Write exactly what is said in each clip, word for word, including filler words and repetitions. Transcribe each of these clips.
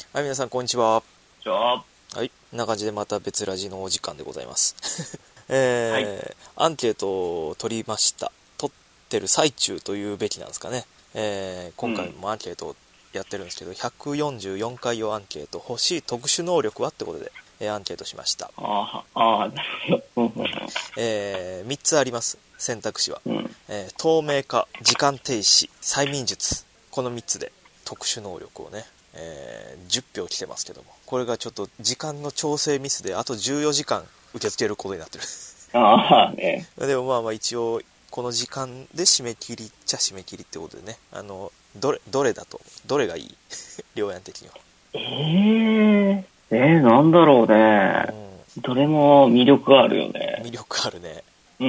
はい、皆さんこんにちは。 じゃあ、 はい、こんな感じでまた別ラジのお時間でございます。えーはいアンケートを取りました。取ってる最中というべきなんですかね。えー今回もアンケートをやってるんですけど、ひゃくよんじゅうよんかい用アンケート、欲しい特殊能力はってことで、えーアンケートしました。 ああ、ああ、なるほど。 えーみっつあります、選択肢は。 うん。 えー透明化、時間停止、催眠術、このみっつで特殊能力をね、えーじゅっぴょう来てますけども、これがちょっと時間の調整ミスであとじゅうよじかん受け付けることになってる。 ああ、ね。 でもまあまあ一応この時間で締め切りっちゃ締め切りってことでね、あのどれどれだとどれがいい両案的には。 えええー、なんだろうね。どれも魅力あるよね。 魅力あるね。 うん。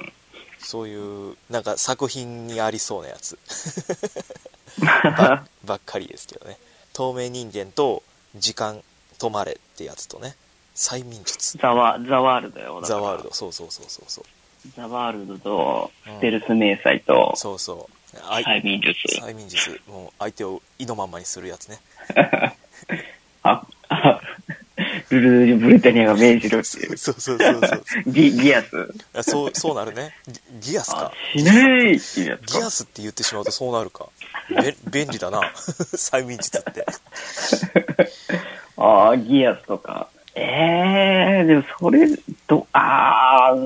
そういうなんか作品にありそうなやつば, ばっかりですけどね。透明人間と時間止まれってやつとね、催眠術、 ザワ、ザワールドよ。だからザワールド、そうそうそうそうそう、 ザワールドと、ステルス迷彩と、 うん、そうそう催眠術。 催眠術、もう相手を意のまんまにするやつね。 あ、あ、ルルルブルタニアが命じるっていう。 そうそうそうそうギ、ギアス。 あ、そう、そうなるね。ギギアスか。 しねえっていうやつか。 ギアスって言ってしまうとそうなるか。べ便利だな。催眠術って。 ああ、ギアスとか。ええー、でもそれ、ど、ああ、うん、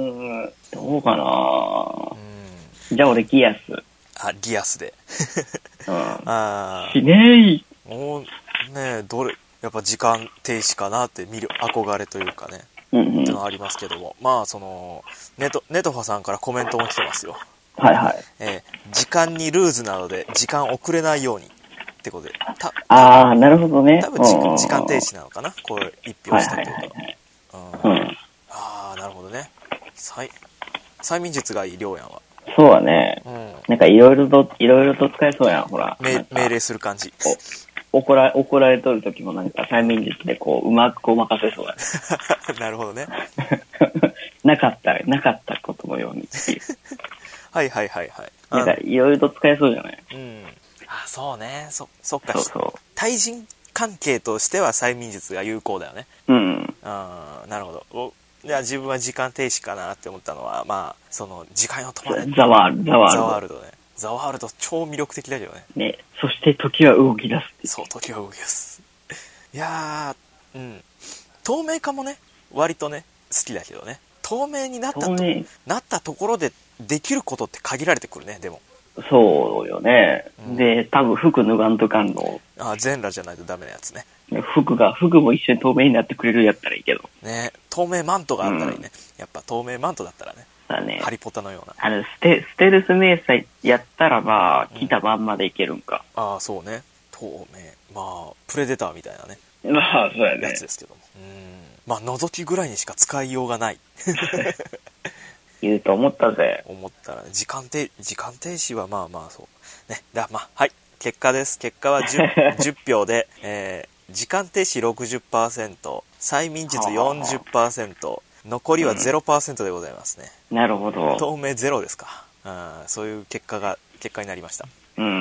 どうかな、 うん、 じゃあ俺ギアス。 あ、ギアスで。 うん。 あしねー。もう、ねえ、どれ、やっぱ時間停止かなって見る、憧れというかね。 うんうん。 ってのはありますけども。まあ、その、ネト、ネトファさんからコメントも来てますよ。 はいはい。 えー時間にルーズなので、時間遅れないように。ってことで。たああ、なるほどね。 多分時うんうんうん、 時間停止なのかな、これ一票したってことは。うん、 うん。 ああ、なるほどね。催催眠術がいい、りょうやんは。 そうだね。 うん、 なんかいろいろと、いろいろと使えそうやん、ほら。 命命令する感じ。 お怒ら、怒られとる時もなんか催眠術でこう、うまくごまかせそうやね。 なるほどね。 なかった、なかったことのようにっていう。 はいはいはいはい。 なんかいろいろと使えそうじゃない？ うん。あ、そうね。そ、そっか。 そうそう。 対人関係としては催眠術が有効だよね。 うん。 ああ、なるほど。お、じゃあ自分は時間停止かなって思ったのは、まあ、その、時間を止まれ。 ザワールド、ザワールド。 ザワールドね。ザワールド超魅力的だけどね。 ね、そして時は動き出すって。 そう、時は動き出す。いやー、うん。透明化もね、割とね、好きだけどね。透明になったと、なったところでできることって限られてくるね、でも。 そうよね。うん、で、多分服脱がんとかんの。 ああ、全裸じゃないとダメなやつね。 服が、服も一緒に透明になってくれるやったらいいけど。 ね、透明マントがあったらいいね。うん、やっぱ透明マントだったらね。 だね。 ハリポタのような。 あの、ステ、ステルス迷彩やったらば、来たまんまでいけるんか。 うん、ああ、そうね。透明。まあ、プレデターみたいなね。 まあ、そうやね。 やつですけども。うん。まあ、覗きぐらいにしか使いようがない。 言うと思ったぜ。 思ったら、ね、時間停、時間停止はまあまあそう。ね。だ、まあ、はい。結果です。結果は 10, じゅっぴょうで、えー、時間停止 ろくじゅっパーセント、催眠術 よんじゅっパーセント、残りは ゼロパーセント でございますね。 うん、なるほど。 透明ゼロですか。うん、そういう結果が、結果になりました。 うんうん。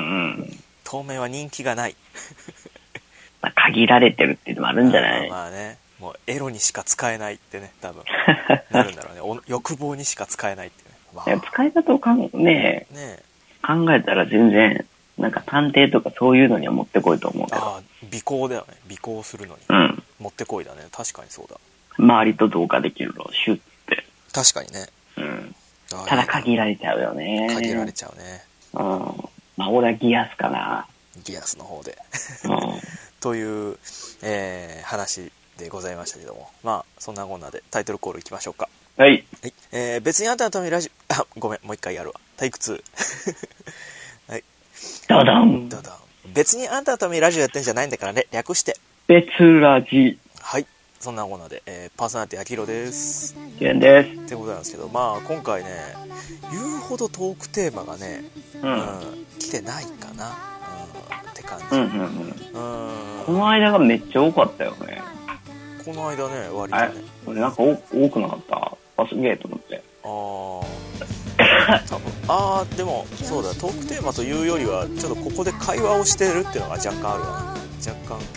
透明は人気がない。 まあ、限られてるっていうのもあるんじゃない？ まあ、まあね。もうエロにしか使えないってね、多分なるんだろうね。お欲望にしか使えないってね。 まあ、使い方をかん、ね、ね考えたら全然なんか探偵とかそういうのには持ってこいと思うけど。 ああ、尾行だよね。尾行するのに。 うん。 持ってこいだね。確かにそうだ。 周りと同化できるの、シュッて。 確かにね。 うん。ただ限られちゃうよね。 限られちゃうね。 うん。まあ俺はギアスかな。 ギアスの方で。 うん。 という、えー、話でございましたけども、まあそんなこんなでタイトルコールいきましょうか。 はい。 はい。えー、別にあんたのためにラジオ、あ、ごめん、もう一回やるわ。退屈。はい。 ダダン。 ダダン。別にあんたのためにラジオやってんじゃないんだからね、略して。 別ラジ。 はい。そんなこんなで、えー、パーソナリティあきひろです。 ジェンです。 ってことなんですけど、まあ今回ね、言うほどトークテーマがね、 うん、 うん、来てないかな、うん、って感じ。 うんうんうん。うん。この間がめっちゃ多かったよね。 この間ね、割とね。 これなんか多くなかった？バスゲート乗って。 ああ。多分。ああ、でもそうだ、トークテーマというよりはちょっとここで会話をしてるっていうのが若干あるわね。若干この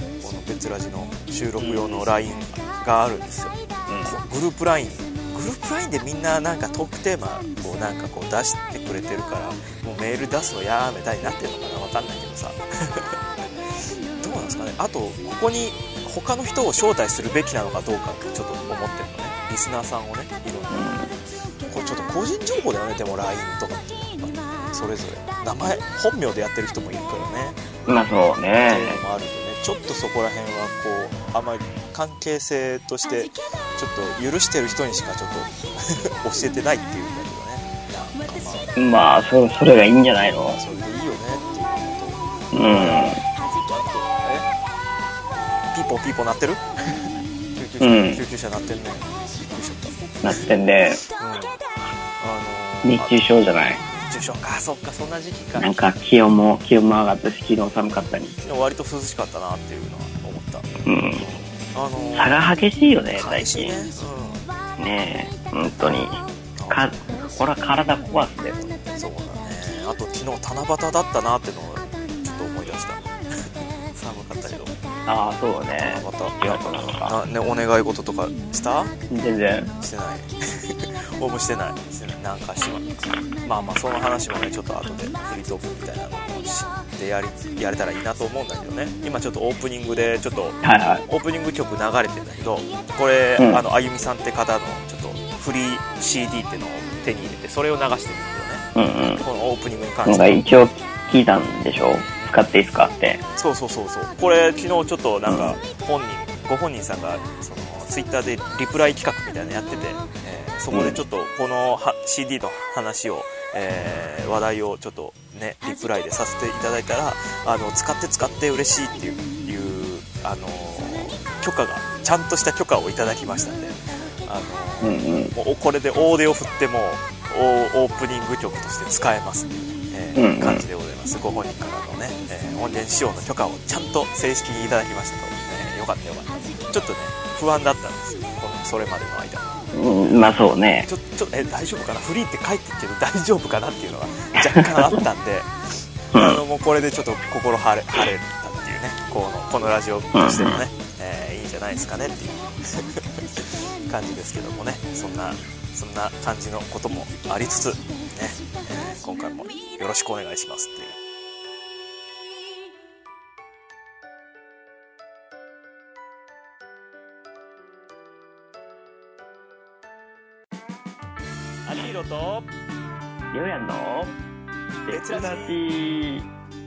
別ラジの収録用の ライン があるんですよ、うん、グループ ライン グループ ライン でみんななんかトークテーマをなんかこう出してくれてるから、もうメール出すのやめたいになってるのかな、わかんないけどさどうなんですかね。あとここに他の人を招待するべきなのかどうかってちょっと思ってるのね、リスナーさんをね、いろんな、これちょっと個人情報だよね、でも ライン とかってそれぞれ名前本名でやってる人もいるからね。 まあそうね。 っていうのもあるんでね、ちょっとそこら辺はこうあまり関係性としてちょっと許してる人にしかちょっと教えてないっていうんだけどね。なんかまあまあ そ, それがいいんじゃないの。 それでいいよねっていうこと。 うん。えピーポーピーポー鳴ってる救急車、うん、救急車鳴ってんね。びっくりしちゃった。 鳴ってんね。うん。あのー、熱中症じゃない。 熱中症か、そっか、そんな時期か。 なんか気温も気温も上がったし、昨日寒かったに。 昨日割と涼しかったなっていうのは思った。 うん。あのー、差が激しいよね最近。ね、うん、ねえ本当に。か、これは体壊すで。 そうだね。あと昨日七夕だったなってのをちょっと思い出した。寒かったけど。ああそうね。 七夕。いやなね、お願い事とかした？ 全然してない。応募してないしてない。なんかしままあまあその話もねちょっと後でフリートークみたいなのをしてやりやれたらいいなと思うんだけどね。今ちょっとオープニングでちょっと、はいはい、オープニング曲流れてるんだけど、これ、うん、あのあゆみさんって方のちょっとフリー シーディー ってのを手に入れてそれを流してるんだよね。うんうん。このオープニングに関して。 なんか一応聞いたんでしょ。使っていいですかって。 そうそうそうそう。これ昨日ちょっとなんか本人、うん、ご本人さんがそのツイッターでリプライ企画みたいなのやってて、えー、そこでちょっとこの シーディー の話を、えー、話題をちょっとねリプライでさせていただいたら、あの使って使って嬉しいっていう、いうあのー、許可がちゃんとした許可をいただきましたんで、あのーうんうん、もうこれで大手を振ってもオープニング曲として使えますっていう、えーうんうん、感じでございます。ご本人からのね、えー、音源使用の許可をちゃんと正式にいただきましたと、えー、よかったよかった。ちょっとね不安だったんですよ、このそれまでの間。 うん、まあそうね。 ちょちょえ大丈夫かな、フリーって書いてるけど大丈夫かなっていうのが若干あったんで、うん、あのもうこれでちょっと心晴れ晴れたっていうね、このこのラジオとしてもね、うんえー、いいんじゃないですかねっていう感じですけどもね、そんなそんな感じのこともありつつね、えー、今回もよろしくお願いしますっていう。アキヒロとりょうやんの別ラジ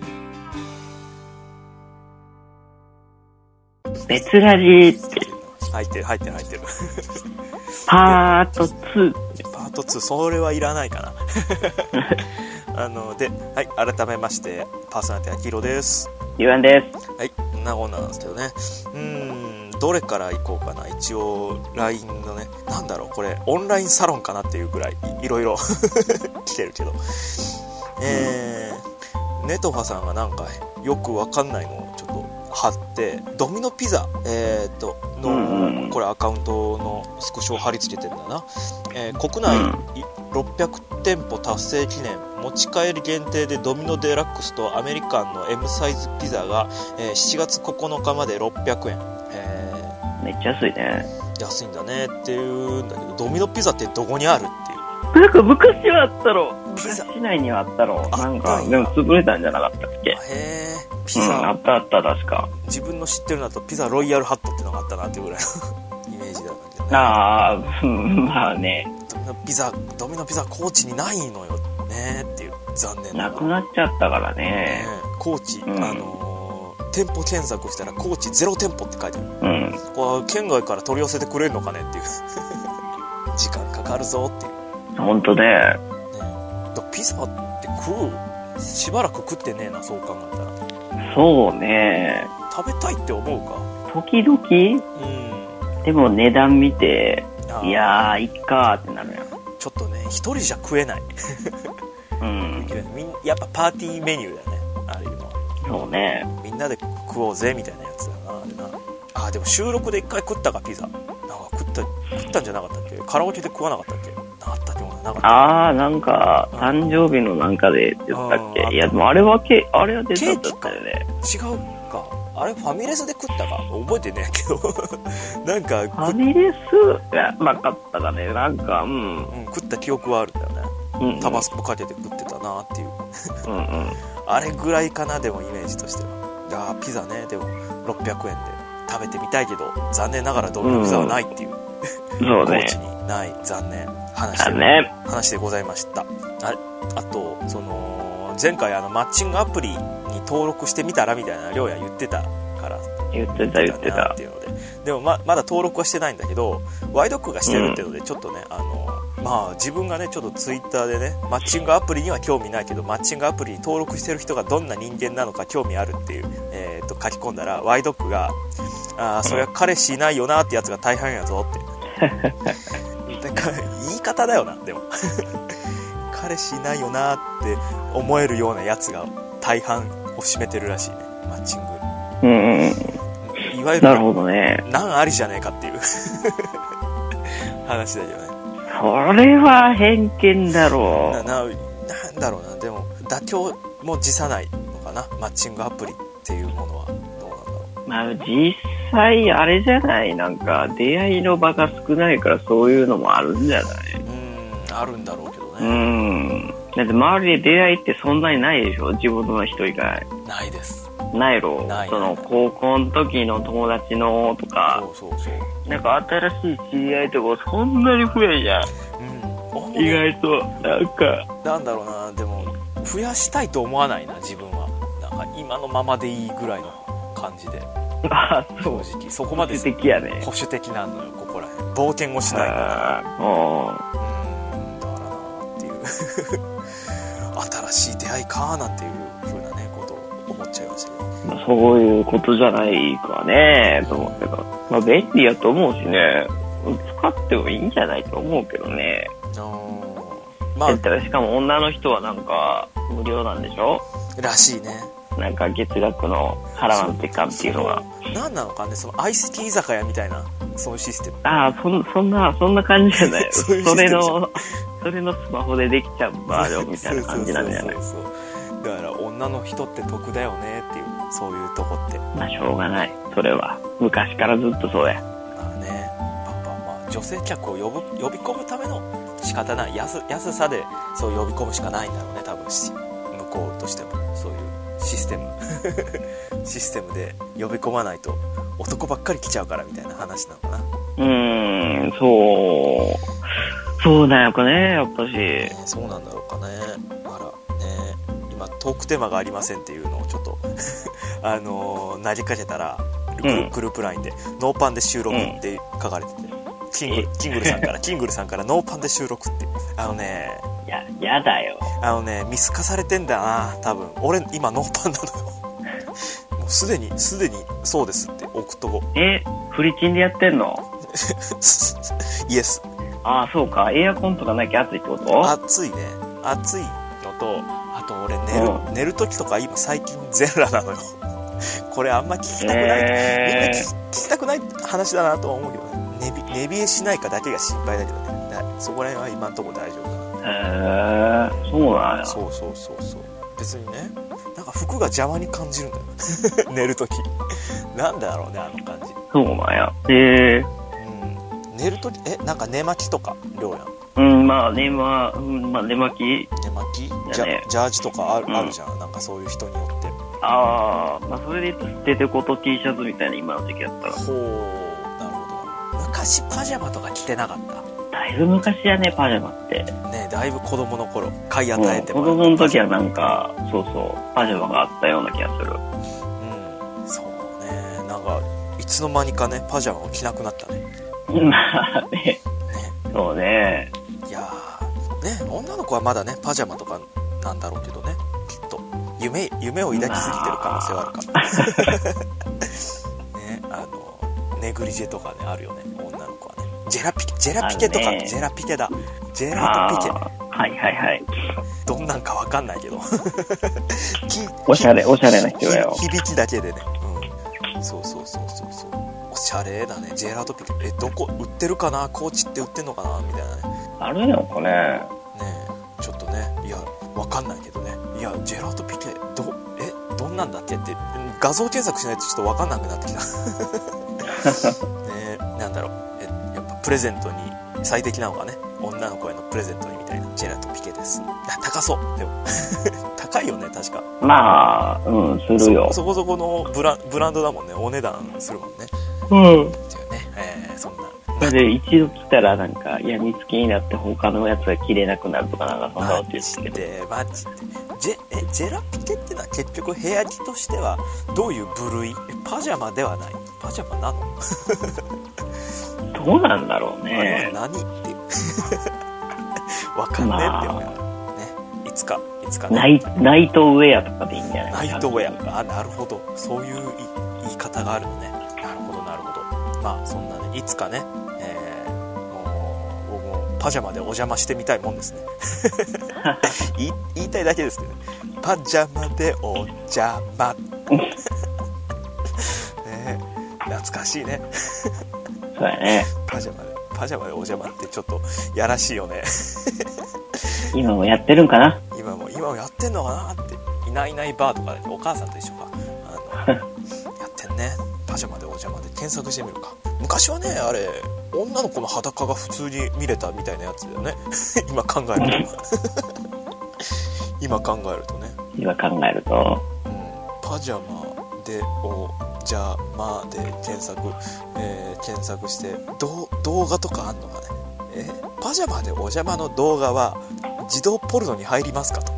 別ラジって入ってる入ってる入ってるパートツーパートツーそれはいらないかなあので、はい、改めましてパーソナリティアキヒロです。 りょうやんです。 はい、こんな女なんですけどね、うーんどれから行こうかな。一応 ライン のね、なんだろうこれオンラインサロンかなっていうぐらい い, いろいろ来てるけど、えー、ネトファさんがなんかよくわかんないのをちょっと貼ってドミノピザ、えー、とのこれアカウントのスクショを貼り付けてるんだな、えー、国内ろっぴゃくてんぽ達成記念持ち帰り限定でドミノデラックスとアメリカンの エム サイズピザが、えー、しちがつここのかまでろっぴゃくえん、えー、めっちゃ安いね。 安いんだねっていうんだけど、ドミノピザってどこにあるっていう。 なんか昔はあったろ、昔市内にはあったろ、なんかでも潰れたんじゃなかったっけ。 へー、ピザ、うん、 あったあった確か。 自分の知ってるのだとピザロイヤルハットってのがあったなっていうぐらいのイメージだったけどね。 ああ、まあね。 ドミノピザ、ドミノピザ高知にないのよねっていう、残念な。 なくなっちゃったからね。 ね高知、うん、あのー、店舗検索したら高知ゼロ店舗って書いてある。うん。これ県外から取り寄せてくれるのかねっていう時間かかるぞっていう。 本当ね。ね、 ピザって食う？しばらく食ってねえな、そう考えたら。 そうね。 食べたいって思うか？ 時々？うん。でも値段見て、いやー、いっかーってなるやん。 ちょっとね、一人じゃ食えない。うん。やっぱパーティーメニューだよね、あれいうのは。 そうね。 みんなで食おうぜみたいなやつだな、あれな。あ、でも収録で一回食ったか、ピザ。なんか食った、食ったんじゃなかったっけ？カラオケで食わなかったっけ？なったっけ？なかった。 あー、なんか、誕生日のなんかで言ったっけ？いや、でもあれはケ、あれはデザートだったよね。 違うか。ああれファミレスで食ったか覚えてねえけどなんかファミレスいやなかったかね、なんかうん、 うん、食った記憶はあるんだよね、うんうん、タバスコかけて食ってたなっていううん、うん、あれぐらいかな。でもイメージとしては、あピザね、でもろっぴゃくえんで食べてみたいけど残念ながらドミノピザはないっていう、うん、そうね、高知にない残念話で、ね、話でございました。 あ, あとその前回あのマッチングアプリに登録してみたらみたいなりょうや言ってたから言ってた言ってたっていうので、でも ま, まだ登録はしてないんだけどワイドックがしてるっていうので、ちょっとね、うん、あのまあ自分がねちょっとツイッターでねマッチングアプリには興味ないけどマッチングアプリに登録してる人がどんな人間なのか興味あるっていう、えー、と書き込んだらワイドックがあそりゃ彼氏いないよなってやつが大半やぞって言い方だよな。でも彼氏いないよなって思えるようなやつが大半を占めてるらしいね、マッチング。うんうん、いわゆるなるほどね、難ありじゃねえかっていう話だけどね。 それは偏見だろう。 な、な、なんだろうな。でも妥協も辞さないのかな、マッチングアプリっていうものは。どうなんだろう。 まあ実際あれじゃない、なんか出会いの場が少ないからそういうのもあるんじゃない。 うん、あるんだろうけどね。 うん。だって周りで出会いってそんなにないでしょ、地元の人以外。 ないです。 ないろ。ない。その高校の時の友達のとか。そうそうそう。なんか新しい知り合いとかそんなに増えじゃん。うん。意外となんか。 なんだろうな、でも増やしたいと思わないな自分は。なんか今のままでいいぐらいの感じで。 あ、正直そこまで保守的やね。 保守的なのよ、ここら辺。冒険をしないから。うん、だからなっていう新しい出会いかなんていう風なねことを思っちゃいましたけど、 まあ、そういうことじゃないかねと思うけど、まあ便利やと思うしね、使ってもいいんじゃないと思うけどね。あ、まあ、しかも女の人はなんか無料なんでしょらしいね。 なんか月額の払わんといかんっていうのが何なのかね、その相席居酒屋みたいなそういうシステム。 ああ、そんそんなそんな感じじゃないそ, それのそれのスマホでできちゃうバージョンみたいな感じなんじゃない。そうそうそうそう、だから女の人って得だよねっていう、そういうとこって。 まあしょうがない、それは昔からずっとそうや。 まあね、まあまあまあ女性客を呼ぶ呼び込むための仕方ない 安, 安さでそう呼び込むしかないんだろうね多分、向こうとしてもそういうシステムシステムで呼び込まないと男ばっかり来ちゃうからみたいな話なのかな。 うーん、そうそうだよかね、やっぱし、ね、 そうなんだろうかね。あらね、今トークテーマがありませんっていうのをちょっとあのー、投げかけたらグル、うん、グループラインでノーパンで収録って書かれてて、うん、キングル、キングルさんからキングルさんからノーパンで収録って、あのね、 いや、やだよ。 あのね、見透かされてんだな、多分。俺、今、ノーパンなのよ。もうすでに、すでに、そうですって、送っとこう。 え、フリチンでやってんのイエス。 ああ、そうか。エアコンとかなきゃ暑いってこと？ 暑いね。暑いのと、あと俺、寝る、うん、寝る時とか今、最近、ゼラなのよ。これ、あんま聞きたくない。えー、みんな聞きたくない話だなとは思うけどね。寝び、寝冷えしないかだけが心配だけどね。そこら辺は今んとこ大丈夫かな。 へえー、そうなんや。 そうそうそうそう。別にね、なんか服が邪魔に感じるんだよ寝るとき。なんだろうね、あの感じ。 そうなんや。へえー。 うん。寝るとき、え、なんか寝巻きとか、りょうやん。 うん、まあ寝ま、うん、まあ寝巻き。 寝巻き、ね、ジャージとかある、うん、あるじゃん。なんかそういう人によって。 ああ、まあそれで言うと捨ててこと T シャツみたいな今の時期やったら。 ほう、なるほど。昔パジャマとか着てなかった？ だいぶ昔やね、パジャマってね。だいぶ子供の頃買い与えてもらった、うん、子供の時はなんかそうそうパジャマがあったような気がする。 うん、そうね、なんかいつの間にかねパジャマを着なくなったね。 まあね、ね、そうね。いやーね、女の子はまだねパジャマとかなんだろうけどね、きっと夢夢を抱きすぎてる可能性はあるからね、あのネグリジェとかねあるよね、女の子はね。ジェラピケ、ジェラピケとか、ジェラピケだ。ジェラートピケ。 はいはいはい。 どんなんかわかんないけど。 おしゃれ、おしゃれな人だよ。 響きだけでね。うん。そうそうそうそうそう。おしゃれだね、ジェラートピケ。え、どこ、売ってるかな？高知って売ってんのかなみたいなね。 あるのかね。ねえ、ちょっとね、いや、わかんないけどね。いや、ジェラートピケ、ど、え、どんんなんだっけって画像検索しないとちょっと分かんなくなってきた、ね、なんだろう、えやっぱプレゼントに最適なのがね、女の子へのプレゼントにみたいなジェラとピケです。高そうでも高いよね確か。 まあうんするよ。 そ, そこそこのブ ラ, ブランドだもんね。お値段するもんね。 うんっていうね、えー、そんなそれで一度来たらなんかやみつきになって他のやつが着れなくなるとかなんかそんなこと言ってる。 マジでマジでジ ェ, えジェラピケってのは結局部屋着としてはどういう部類？パジャマではない。パジャマなの？ どうなんだろうね。 あれは何っていうわかんねえって思う、まあ、ね。いつかいつかね。 ナイナイトウェアとかでいいんじゃない？ ナイトウェア。あ、なるほど。そういう言い方があるのね。なるほどなるほど。まあそんなね、いつかね、えー、もう僕もパジャマでお邪魔してみたいもんですね。言, い言いたいだけですけどね。パジャマでお邪魔。ね、懐かしいね。 そうやね。 パジャマでパジャマでお邪魔ってちょっとやらしいよね。 今もやってるんかな。 今も今もやってんのかなって。いないいないバーとかでお母さんと一緒かあのやってんね。パジャマでお邪魔で検索してみるか。昔はねあれ女の子の裸が普通に見れたみたいなやつだよね。今考えると今考えるとね今考えると、 うん、パジャマでお邪魔で検索、えー、検索してど動画とかあんのかね。えー、パジャマでお邪魔の動画は自動ポルノに入りますかと。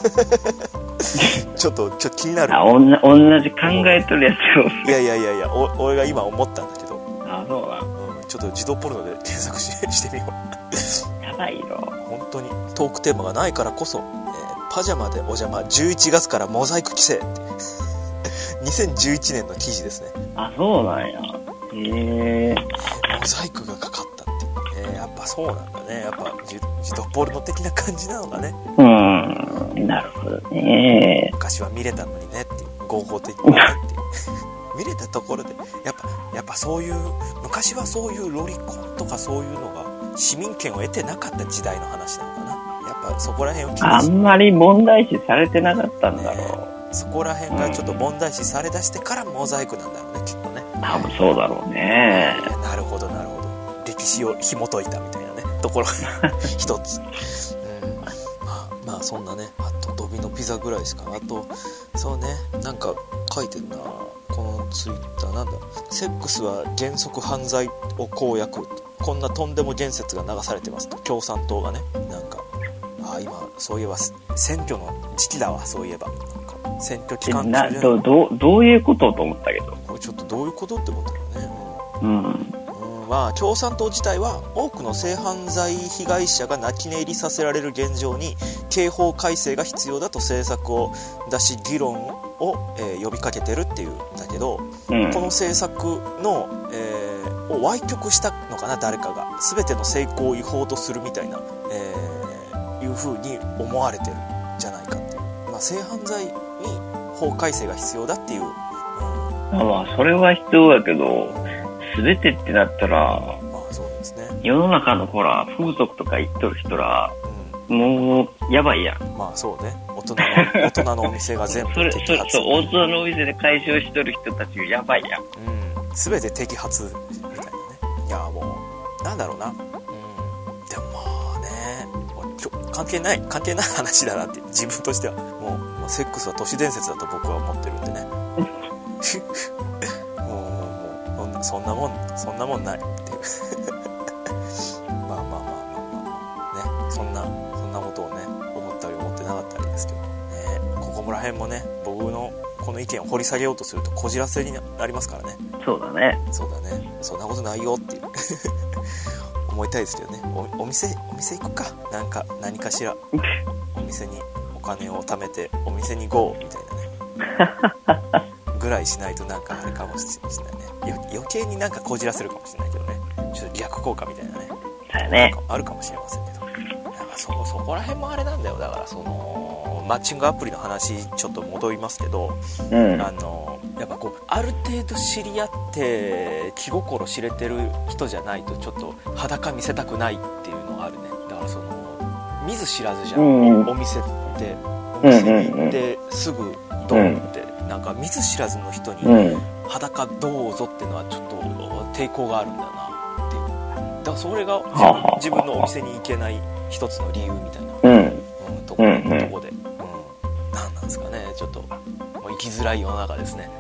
ちょっとちょっと気になる。 あ、おんな同じ考えとるやつを。 いやいやいやいや、お俺が今思ったんだけど。 あ、そうだ。 うん、ちょっと自動ポルノで検索 し, してみよう。 やばいよ。 本当にトークテーマがないからこそ、えー、パジャマでお邪魔じゅういちがつからモザイク規制ってにせんじゅういちねんの記事ですね。 あ、そうなんや。へえ。 モザイクがかかったって、えー、やっぱそうなんだね。やっぱ自動ポルノ的な感じなのかね。 うん、なるほどね。 昔は見れたのにねっていう合法的にねっていう見れたところでやっぱやっぱそういう昔はそういうロリコンとかそういうのが市民権を得てなかった時代の話なのかな。やっぱそこら辺を気にあんまり問題視されてなかったんだろう、ね、 そこら辺がちょっと問題視されだしてからモザイクなんだろうねきっとね。 多分そうだろうね。 なるほどなるほど。歴史を紐解いたみたいなねところ一つ、うん、まあまあそんなね。あとドビのピザぐらいですか。あとそうね、なんか書いてんなこのツイッター。なんだ、セックスは原則犯罪を公約、こんなとんでも言説が流されてますと共産党がね。なんかあ今そういえば選挙の時期だわ。そういえばなんか選挙期間中でどどどういうことと思ったけど、 これちょっとどういうことって思ったよね。 うん、うんまあ、共産党自体は多くの性犯罪被害者が泣き寝入りさせられる現状に刑法改正が必要だと政策を出し議論を、えー、呼びかけてるっていうんだけど、うん、この政策の、えー、を歪曲したのかな誰かが。全ての性行為を違法とするみたいな、えー、いう風に思われてるんじゃないかっていう、まあ、性犯罪に法改正が必要だっていう、うん、 まあそれは必要だけど全てってなったら、まあそうですね、 世の中のほら風俗とか行っとる人ら、うん、もうやばいやん。 まあそうね、大人の大人のお店が全部摘発。 それそれ大人のお店で解消しとる人たちがやばいやん。 うん、全て摘発みたいなね。いやもうなんだろうな、うん、でもまあね、関係ない関係ない話だなって自分としてはもう、まあ、セックスは都市伝説だと僕は思ってるんでね。そんなもんそんなもんないっていうまあまあまあまあまあまあね、そんなそんなことをね思ったり思ってなかったりですけどね。ここら辺もね僕のこの意見を掘り下げようとするとこじらせになりますからね。 そうだねそうだね、そんなことないよっていう思いたいですけどね。 お, お店お店行くか、なんか何かしらお店にお金を貯めてお店に ゴー みたいなねぐらいしないとなんかあれかもしれないね。余計になんかこじらせるかもしれないけどね。ちょっと逆効果みたいなね、 だよね、 あるかもしれませんけど、なんか そ, そこら辺もあれなんだよ。だからそのマッチングアプリの話ちょっと戻りますけど、うん、あのやっぱこうある程度知り合って気心知れてる人じゃないとちょっと裸見せたくないっていうのがあるね。だからその見ず知らずじゃん、うん、お店ってお店に行ってすぐドンってなんか見ず知らずの人にうん。 裸どうぞっていうのはちょっと抵抗があるんだなっていう。だからそれが自はは分自分のお店に行けない一つの理由みたいな、 うん。 うん、とこ、 うんうんとこで、うん、なんなんですかね、ちょっともう生きづらい世の中ですね。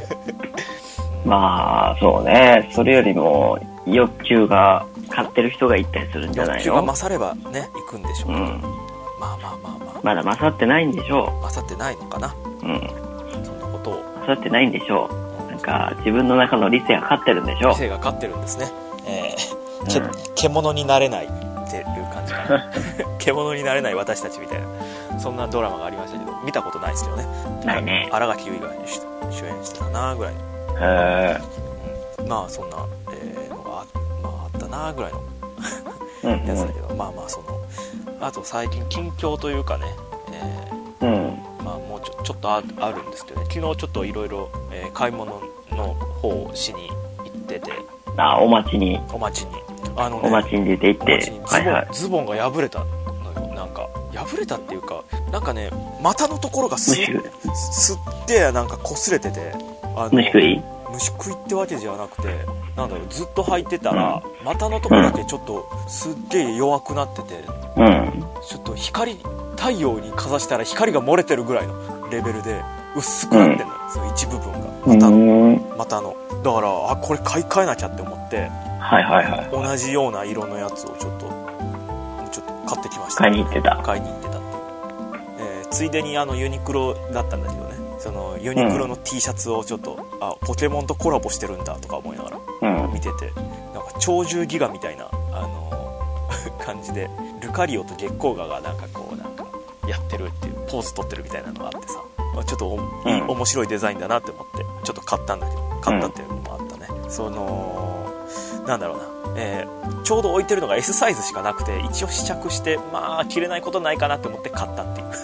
まあ、そうね。それよりも、欲求が、買ってる人が行ったりするんじゃないの？ 欲求が勝ればね行くんでしょうけど、 うん。 まあまあまあまあまだ勝ってないんでしょ勝ってないのかな、 う。うん。 そんなことを。 勝ってないんでしょう。なんか、自分の中の理性が勝ってるんでしょう。 理性が勝ってるんですね。えーけうん獣になれないっていう感じかな。獣になれない私たちみたいな、そんなドラマがありましたけど、見たことないですよね。 ないね。 新垣結衣が主演してたなぐらいの、 へうん、まあそんな、えーのが あ,、まあ、あったなぐらいのぇー。うん。 やつだけど、まあまあそのあと最近近況というかね、えうん。 ーまあもうちょちょっと あ, あるんですけどね、昨日ちょっといろいろ買い物の方をしに行ってて、 あ、お待ちに、 お待ちにあの、ね、 お待ちに出て行っお待ちてに、ズボン、 はいはい。 ズボンが破れたのよ。なんか破れたっていうか、なんかね股のところがす虫食いすってなんか擦れてて、あの虫食い虫食いってわけじゃなくて、なんだろう、ずっと履いてたら、うん、股のところだけちょっとすっげえ弱くなってて、 うん、 ちょっと光太陽にかざしたら光が漏れてるぐらいのレベルで薄くなってんのよ、うん、その一部分が股の、股のだから、あ、これ買い替えなきゃって思って、 はいはいはい、 同じような色のやつをちょっとちょっと買ってきました。 買いに行ってた買いに行ってたっていう、えー、ついでにあのユニクロだったんだけどね、そのユニクロの T シャツをちょっと、うん、あ、ポケモンとコラボしてるんだとか思いながら見てて、うん、なんか鳥獣ギガみたいな、あのー、感じでルカリオと月光河がなんかこうなんかやってるっていうポーズ取ってるみたいなのがあってさ、ちょっとお、うん、面白いデザインだなって思ってちょっと買ったんだけど、買ったっていうのもあったね、うん、そのなんだろうな、えー、ちょうど置いてるのが S サイズしかなくて、一応試着してまあ着れないことないかなって思って買ったっていう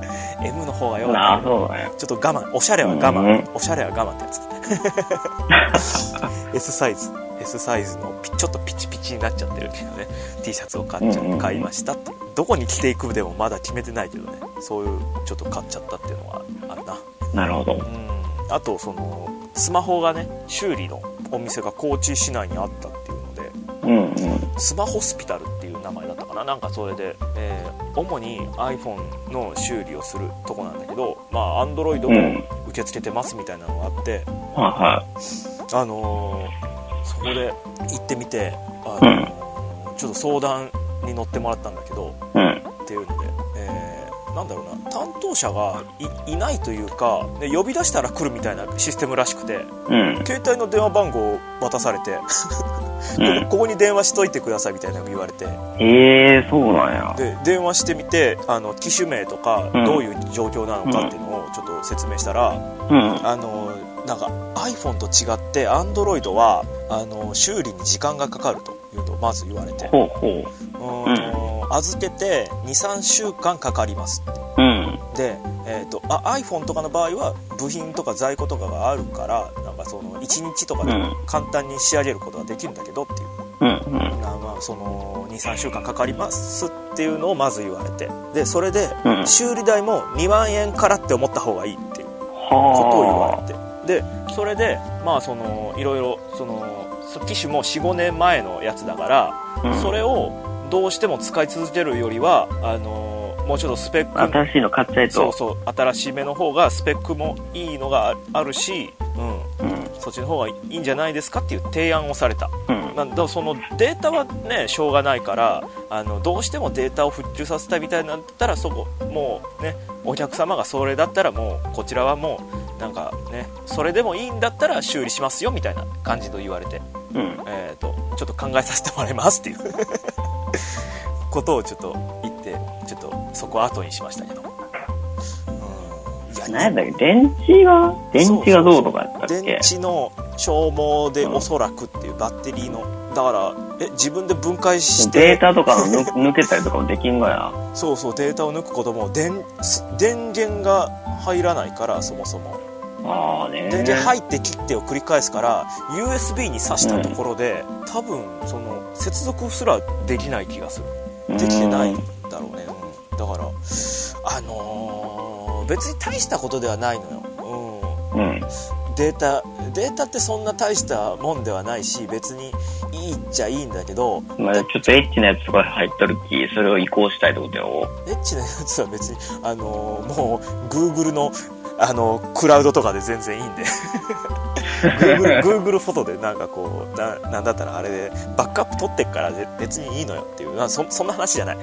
M の方がよかった、ね、ちょっと我慢、おしゃれは我慢、うん、おしゃれは我慢ってやつS サイズ S サイズのちょっとピチピチになっちゃってるけどね T シャツを買っちゃ、買いましたっていう、どこに着ていくでもまだ決めてないけどね、そういうちょっと買っちゃったっていうのはあるな。 なるほど。 うん、あとそのスマホがね、修理のお店が高知市内にあったっていうので、 うんうん、 スマホスピタルっていう名前だったかな、なんかそれで、えー、主に iPhone の修理をするとこなんだけど、まあ Android も受け付けてますみたいなのがあって、 うん、はいはい、 あのー、そこで行ってみて、あのーうん、ちょっと相談に乗ってもらったんだけど、 うん、 っていうので、えー、なんだろうな、担当者が い, いないというか、で呼び出したら来るみたいなシステムらしくて、 うん、 携帯の電話番号を渡されてうん、ここに電話しといてくださいみたいなの言われて、 えー、そうなんや。 で電話してみて、あの機種名とかどういう状況なのかっていうのをちょっと説明したら、うん、あのなんか iPhone と違って Android はあの修理に時間がかかるというのをまず言われて、 ほうほう、 うん、預けて にさんしゅうかんかかりますって、 うん、 で、えーと、あ iPhone とかの場合は部品とか在庫とかがあるから、なんかそのいちにちとかで簡単に仕上げることができるんだけどっていう、 うんうん、 まあ、その にさんしゅうかんかかりますっていうのをまず言われて、でそれで修理代もにまんえんからって思った方がいいっていうことを言われて、でそれでまあそのいろいろその機種も よん,ご 年前のやつだから、うん、それをどうしても使い続けるよりはあのもうちょっとスペック新しいの買っちゃえと、 そうそう、新しい目の方がスペックもいいのがあるし、うんうん、そっちの方がいいんじゃないですかっていう提案をされた、うん、なんだそのデータはねしょうがないから、あのどうしてもデータを復旧させたいみたいなんだったら、そこもうねお客様がそれだったらもうこちらはもうなんかねそれでもいいんだったら修理しますよみたいな感じと言われて、うん、えーとちょっと考えさせてもらいますっていうことをちょっと言ってちょっとそこは後にしましたけど、 うん、いや何だっけ、電池が電池がどうとかやったっけ、 電池の消耗でおそらくっていう、バッテリーのだからえ自分で分解してデータとかの抜けたりとかもできんのやそうそう、データを抜くことも 電, 電源が入らないから、そもそもあーね電源入って切ってを繰り返すから ユーエスビー に挿したところで、うん、多分その接続すらできない気がする、できてないんだろうね、うん、だからあのー、別に大したことではないのよ、うん、 うん。 データ、データってそんな大したもんではないし、別にいいっちゃいいんだけど、 まあちょっとエッチなやつとか入っとるき、それを移行したいってことよ。 エッチなやつは別に、あのー、もう、Google の、あのー、クラウドとかで全然いいんで。Google, Google フォトでなんかこう、な、なんだったらあれで、バックアップ取ってっから別にいいのよっていう、そ、そんな話じゃない。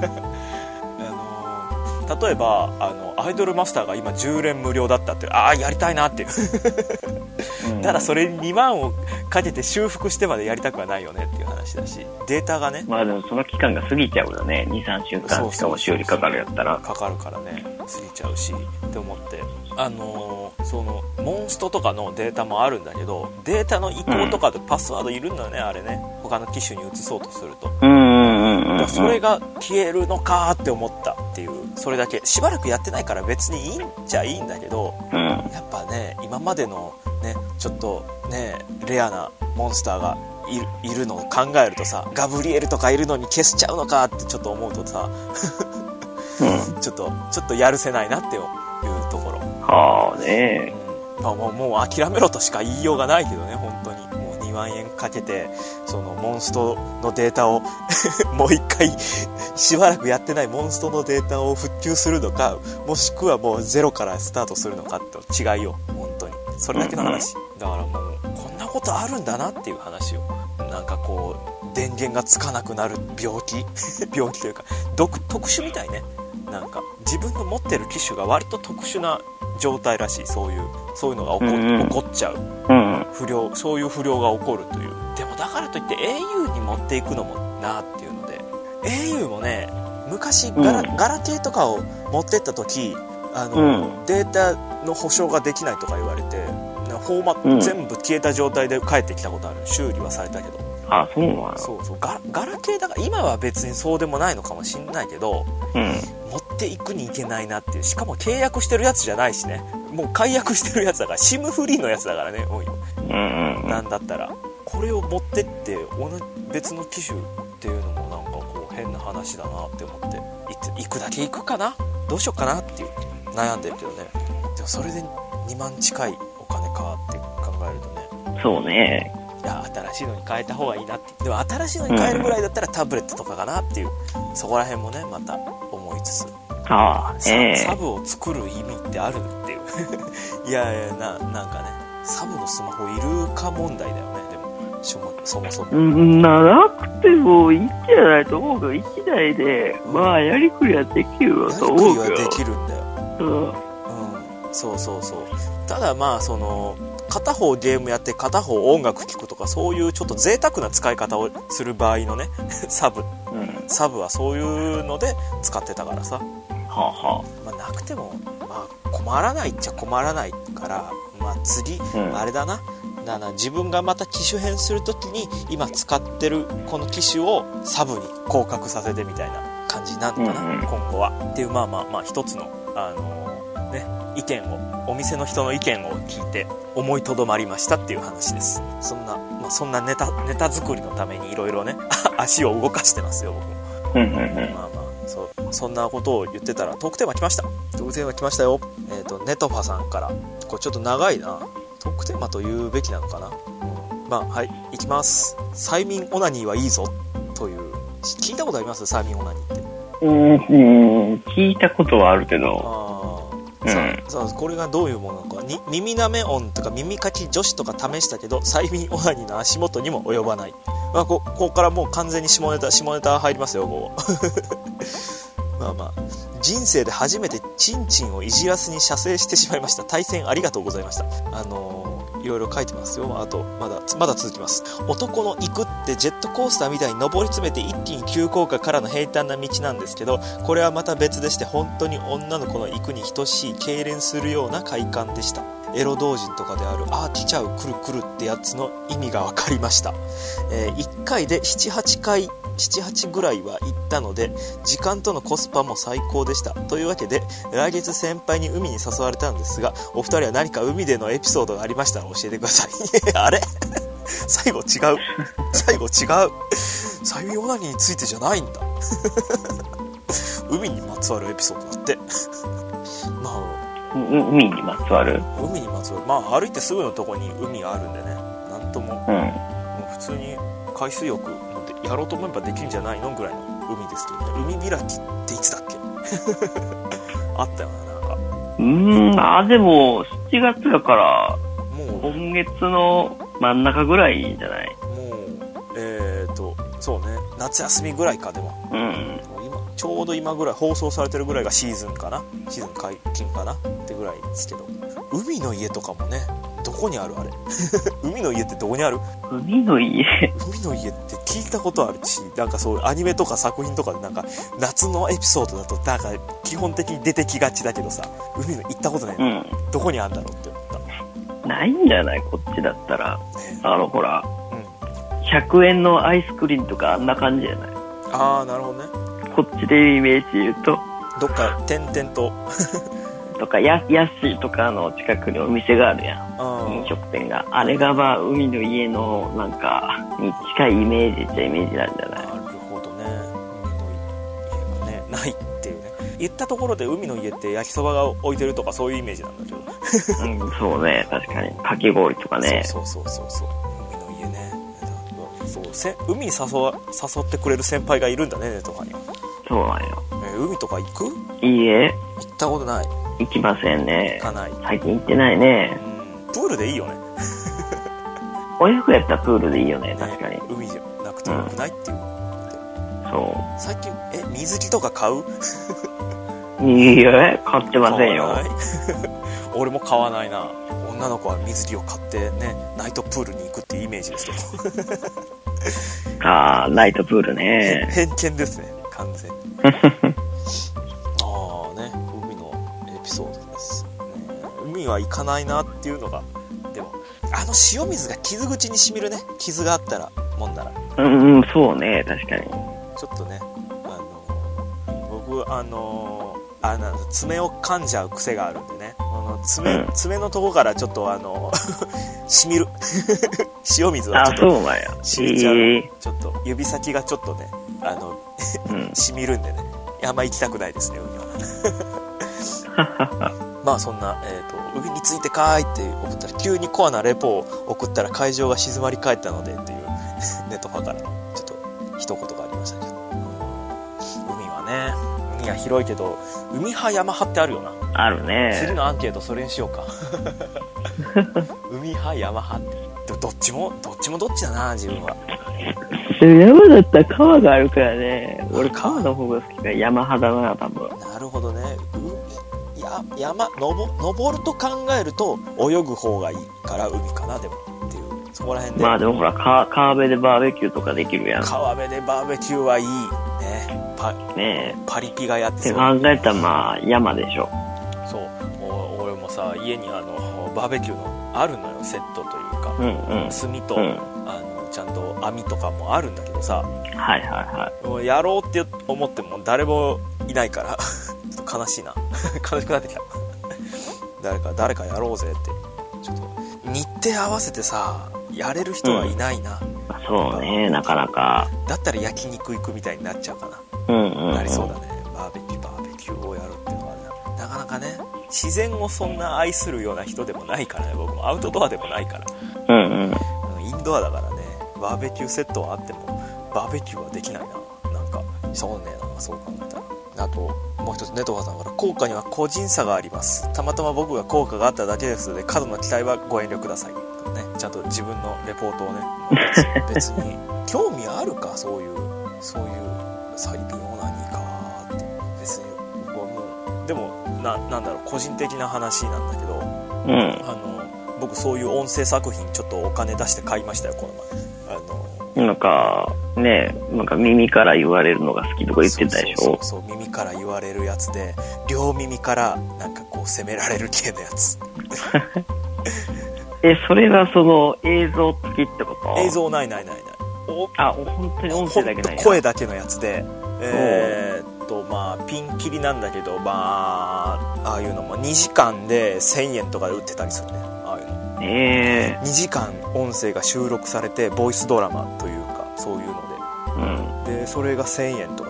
例えばあのアイドルマスターが今じゅう連無料だったって、ああやりたいなっていうただそれににまんをかけて修復してまでやりたくはないよねっていう話だし、データがね、 まあでもその期間が過ぎちゃうよね。 にさんしゅうかんしかも修理かかるやったらかかるからね、過ぎちゃうしって思って、あのー、そのモンストとかのデータもあるんだけど、データの移行とかでパスワードいるんだよね、うん、あれね、他の機種に移そうとすると、 うんうんうんうん、 それが消えるのかって思ったっていう、それだけ。しばらくやってないから別にいいんじゃいいんだけど、 うん、 やっぱね、今までのね、ちょっとね、レアなモンスターがい る, いるのを考えるとさ、ガブリエルとかいるのに消しちゃうのかってちょっと思うとさ、うん、ちょっとちょっとやるせないなっていうところ。 はあね、 うん、まあ、もう、もう諦めろとしか言いようがないけどね、本当に。もうにまんえんかけてそのモンストのデータをもう一回しばらくやってないモンストのデータを復旧するのか、もしくはもうゼロからスタートするのかって違いよ、本当に。それだけの話。だからもうこんなことあるんだなっていう話を。なんかこう電源がつかなくなる病気病気というか特殊みたいね。なんか自分の持ってる機種が割と特殊な状態らしい。そういうそういうのが起こ、うんうん、起こっちゃう、うん、不良、そういう不良が起こるという。でもだからといって エーユー に持っていくのもなっていうので、 エーユー もね、昔ガラ、うん、ガラケーとかを持ってった時、あの、うん、データの保証ができないとか言われて、フォーマット、うん、全部消えた状態で帰ってきたことある。修理はされたけど。 あ、そうなの。 そうそう、ガ, ガラケーだから今は別にそうでもないのかもしんないけど、うん、持っていくにいけないなっていう。しかも契約してるやつじゃないしね、もう解約してるやつだから、シムフリーのやつだからね、多いよ、うんうん、なんだったらこれを持ってって別の機種っていうのもなんかこう変な話だなって思って、行くだけ行くかな、どうしようかなっていう悩んでるけどね。でもそれでにまん近いお金かって考えるとね。 そうね。 いや、新しいのに変えた方がいいなって。でも新しいのに変えるぐらいだったらタブレットとかかなっていう、うん、そこら辺もねまた思いつつ、 ああ、えー、 サ, サブを作る意味ってあるっていういやいや な, なんかね、サブのスマホいるか問題だよね。でもそもそもそもなくてもいいんじゃないと思うけど、いちだいで、うん、まあやりくりはできるわと思うけど。やりくりはできるんだよ、うん、うん、そうそうそう。ただまあその片方ゲームやって片方音楽聴くとか、そういうちょっと贅沢な使い方をする場合のねサブ、うん、サブはそういうので使ってたからさ、はあはあ、まあ、なくてもまあ困らないっちゃ困らないから、まあ次、うん、あれだな、だから自分がまた機種変するときに今使ってるこの機種をサブに降格させてみたいな感じになるのかな、うんうん、今後はっていう、まあまあまあ一つのあのー、ね意見を、お店の人の意見を聞いて思いとどまりましたっていう話です。そんな、まあ、そんなネタネタ作りのためにいろいろね足を動かしてますよ僕も。まあまあ そ, そんなことを言ってたらトークテーマ来ました。トークテーマ来ましたよ。えっ、ー、とネトファさんから、これちょっと長いな、トークテーマと言うべきなのかな、うん、まあはい、いきます。催眠オナニーはいいぞという。聞いたことあります？催眠オナニーって。 うーん、聞いたことはあるけど、 うん、さあこれがどういうものなのか。に耳なめ音とか耳かき女子とか試したけど催眠オナニーの足元にも及ばない、まあ、こ, ここからもう完全に下ネタ下ネタ入りますよここまあまあ人生で初めてチンチンをいじらすに射精してしまいました。対戦ありがとうございました。あのー、いろいろ書いてますよ。あとまだまだ続きます。男の行くってジェットコースターみたいに上り詰めて一気に急降下からの平坦な道なんですけど、これはまた別でして本当に女の子の行くに等しい痙攣するような快感でした。エロ同人とかであるあー来ちゃう来る来るってやつの意味が分かりました。えー、いっかいで ななはちかいななはちぐらいは行ったので時間とのコスパも最高でした。というわけで来月先輩に海に誘われたんですが、お二人は何か海でのエピソードがありましたら教えてくださいあれ最後違う最後違う催眠オナニーについてじゃないんだ海にまつわるエピソードだってまあ海にまつわる海にまつわる。まあ歩いてすぐのとこに海があるんでね。なんとも、 うん、 もう普通に海水浴もやろうと思えばできるんじゃないのぐらいの海ですけどね。海開きっていつだっけあったよな、なんか。 うーん、あ、でも、しちがつだから、 もう、 今月の真ん中ぐらいじゃない？ もう、えーと、そうね、夏休みぐらいか、でも。 うん。 今、ちょうど今ぐらい、放送されてるぐらいがシーズンかな？シーズン解禁かなってぐらいですけど。海の家とかもね、どこにあるあれ海の家ってどこにある？ 海の家海の家って聞いたことあるし、なんかそういうアニメとか作品とかでなんか夏のエピソードだとなんか基本的に出てきがちだけどさ、海の行ったことないの、うん、どこにあるんだろうって思った。 ないんじゃない？こっちだったら、ね、あのほら、 うん、 ひゃくえんのアイスクリームとかあんな感じじゃない？ ああ、なるほどね。 こっちでイメージ言うとどっか点々ととかやヤッシーとかの近くにお店があるやん、飲食店が。あれがまあ海の家のなんかに近いイメージっちゃイメージなんじゃない？ なるほどね。海の家がねないっていうね。言ったところで海の家って焼きそばが置いてるとかそういうイメージなんだけどうん、そうね、確かにかき氷とかね。 そうそうそうそう、海の家ね。そうせ海に誘わ誘ってくれる先輩がいるんだね、とかに。 そうなんよ。 えー、海とか行く？ いいえ、 行ったことない。 行きませんね。 行かない。 最近行ってないね。 うん、プールでいいよね泳ぐやったらプールでいいよね、確かに。 海じゃなくてよくないっていう、うん、 そう最近え水着とか買う？ いいえ、買ってませんよ俺も買わないな。女の子は水着を買ってね、ナイトプールに行くっていうイメージですけどああ、ナイトプールね。 偏見ですね、完全にああね、海のエピソードです、ね、海は行かないなっていうのが、でもあの塩水が傷口に染みるね、傷があったらもんだら。 うんうん、そうね、確かに。 ちょっとね、あの僕あのあれなんです、爪を噛んじゃう癖があるんでね、あの 爪,、うん、爪のとこからちょっとあの染みる塩水はちょっと染みちゃう、えー、ちょっと指先がちょっとね、あの、うん、染みるんでね、あんま行きたくないですね、海はまあそんな、えーと、海についてかーいって送ったら急にコアなレポを送ったら会場が静まり返ったのでっていうネットファからちょっと一言がありましたけど、海はね、海は広いけど海派山派ってあるよな。 あるね。 次のアンケートそれにしようか海派山派ってどっちもどっちもどっちだな、自分は。 山だったら川があるからね。俺川の方が好きだ。山派だな、多分。 なるほどね。海や山登登ると考えると泳ぐ方がいいから海かな、でもっていうそこら辺で。 まあでもほら川辺でバーベキューとかできるやん。 川辺でバーベキューはいいね。パねえ、 パリピがやってそうって考えたらまあ山でしょ。 そう、俺もさ家にあのバーベキューのあるのよ、セットというか、 うんうん、 炭と、うん、あのちゃんと網とかもあるんだけどさ、 はいはいはい、 もうやろうって思っても誰もいないからちょっと悲しいな悲しくなってきた誰か誰かやろうぜって、ちょっと日程合わせてさやれる人はいないな、 うん、そうね、なかなか。 だったら焼肉行くみたいになっちゃうかな、 うんうんうん、 なりそうだね。バーベキューバーベキューをやるっていうのはなかなかね、自然をそんな愛するような人でもないからね、僕もアウトドアでもないから、 うんうん、 インドアだからね、バーベキューセットはあってもバーベキューはできないな、なんかそうね、なんかそう考えたら。あともう一つ、ネトファさんから、効果には個人差があります、たまたま僕が効果があっただけですので過度な期待はご遠慮くださいとね、ちゃんと自分のレポートをね別に興味あるか、そういうそういうサイビンオナニーかって別に僕はもう、でも な, なんだろう個人的な話なんだけど、 うん、 あの僕そういう音声作品ちょっとお金出して買いましたよ、この前。あのなんかね、なんか耳から言われるのが好きとか言ってたでしょ。 そうそうそう、耳から言われるやつで、両耳からなんかこう責められる系のやつえ、それはその映像付きってこと？ 映像ないないないない。 おあ、本当に音声だけないや。 声だけのやつで、えー、っとまあピンキリなんだけど、まあああいうのもにじかんでせんえんとかで売ってたりするね、ああいうの。 えー、 にじかん音声が収録されてボイスドラマというかそういうので、 うん、 でそれがせんえんとかなんだけど、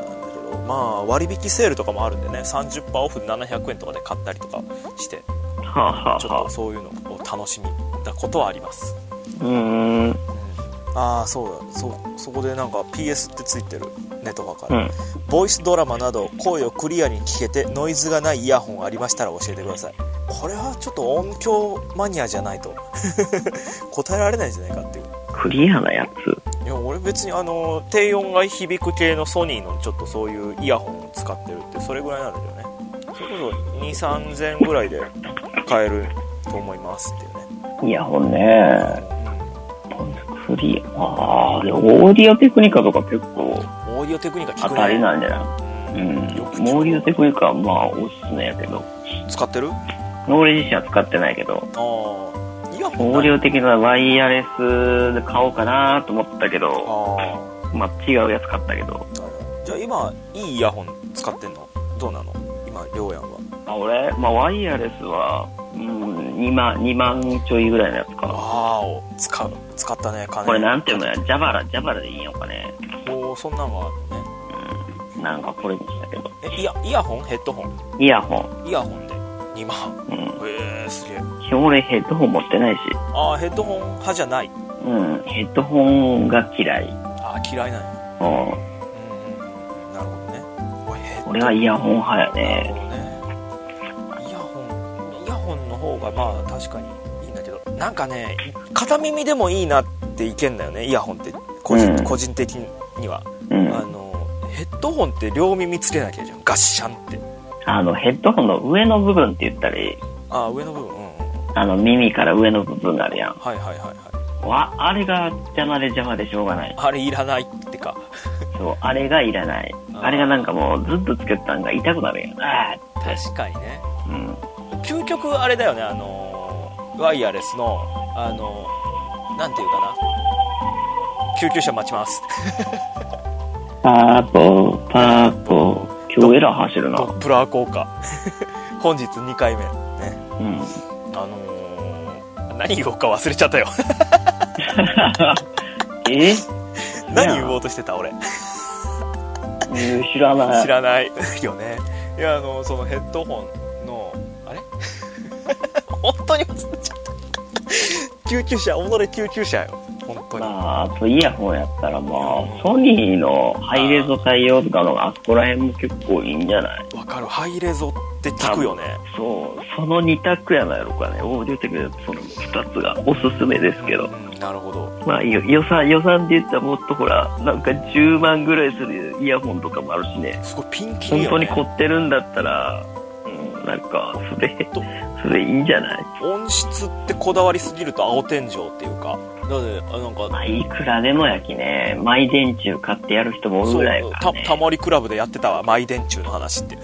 ど、まあ割引セールとかもあるんでね、さんじゅっパーセントオフでななひゃくえんとかで買ったりとかして、 はあはあ、 ちょっとそういうのを楽しみたことはあります。 うーん、うん、 ああそうだ、そそこでなんか ピーエス ってついてるねとかから、 うん、 ボイスドラマなど声をクリアに聞けてノイズがないイヤホンありましたら教えてください。これはちょっと音響マニアじゃないと答えられないんじゃないかっていう。クリアなやつ。 いや俺別にあの低音が響く系のソニーのちょっとそういうイヤホンを使ってるってそれぐらいなんだけどね。それこそに、さんぜんえんぐらいで買えると思いますっていうね。 イヤホンね、うん、クリア、ああ、でオーディオテクニカとか結構オーディオテクニカ聞くね。 当たりなんじゃない？うん、うん、よくオーディオテクニカはまあおすすめやけど。 使ってる？ 俺自身は使ってないけど、 あイヤホンオーディオ的なワイヤレスで買おうかなと思ったけど、あまあ違うやつ買ったけど。 じゃあ今いいイヤホン使ってんの？どうなの今りょうやんは？ あ俺、まあ、ワイヤレスは、うん、にまん、にまんちょいぐらいのやつかな。 ああ使う使ったね金。 これなんていうのや、ジャバラジャバラでいいのかね。 おそんなのがあるのね。 うんなんかこれにしたけど。 えイヤイヤホンヘッドホン？ イヤホンイヤホンでにまん。うん、えー、すげえ。 基本俺ヘッドホン持ってないし。 ああヘッドホン派じゃない。 うんヘッドホンが嫌い。 ああ嫌いなんや。 うんうんうんなるほどね。 俺はイヤホン派やね。 なるほどね。イヤホンイヤホンの方がまあ確かにいいんだけど、なんかね片耳でもいいなっていけんだよねイヤホンって個人、うん、個人的には、うん、あのヘッドホンって両耳つけなきゃじゃんガッシャンって。 あのヘッドホンの上の部分って言ったらいい。 あ上の部分、うんうん、 あの耳から上の部分があるやん。 はいはいはいはい。 わあれが邪魔で邪魔でしょうがない。 あれいらないってかそうあれがいらない。 あ, あれがなんかもうずっとつけてたんが痛くなるやん。あ確かにね、 うん、 究極あれだよねあのワイヤレスのあのなんていうかな救急車待ちますパーポーパーポー今日エラー走るな。 ドップラー効果本日にかいめね、 うん、 あのー、何言おうか忘れちゃったよえ何言おうとしてた俺知らない知らないよね。いやあのそのヘッドホンのあれ本当に忘れちゃった救急車己救急車よ本当に。 まああとイヤホンやったらまあソニーのハイレゾ対応とかのあそこら辺も結構いいんじゃない？ わかるハイレゾって聞くよね。 そうそのに択やないやろかね。オーディオテクニカそのふたつがおすすめですけど、 うん、なるほど。 まあ予算予算で言ったらもっとほらなんかじゅうまんぐらいするイヤホンとかもあるしね。 すごいピンキリよね。 本当に凝ってるんだったら、うん、なんかそれそれいいんじゃない？ 音質ってこだわりすぎると青天井っていうかだってあなんか、 まあ、いくらでもやきねマイ電柱買ってやる人もおるぐらいやからね。 たタモリクラブでやってたわマイ電柱の話って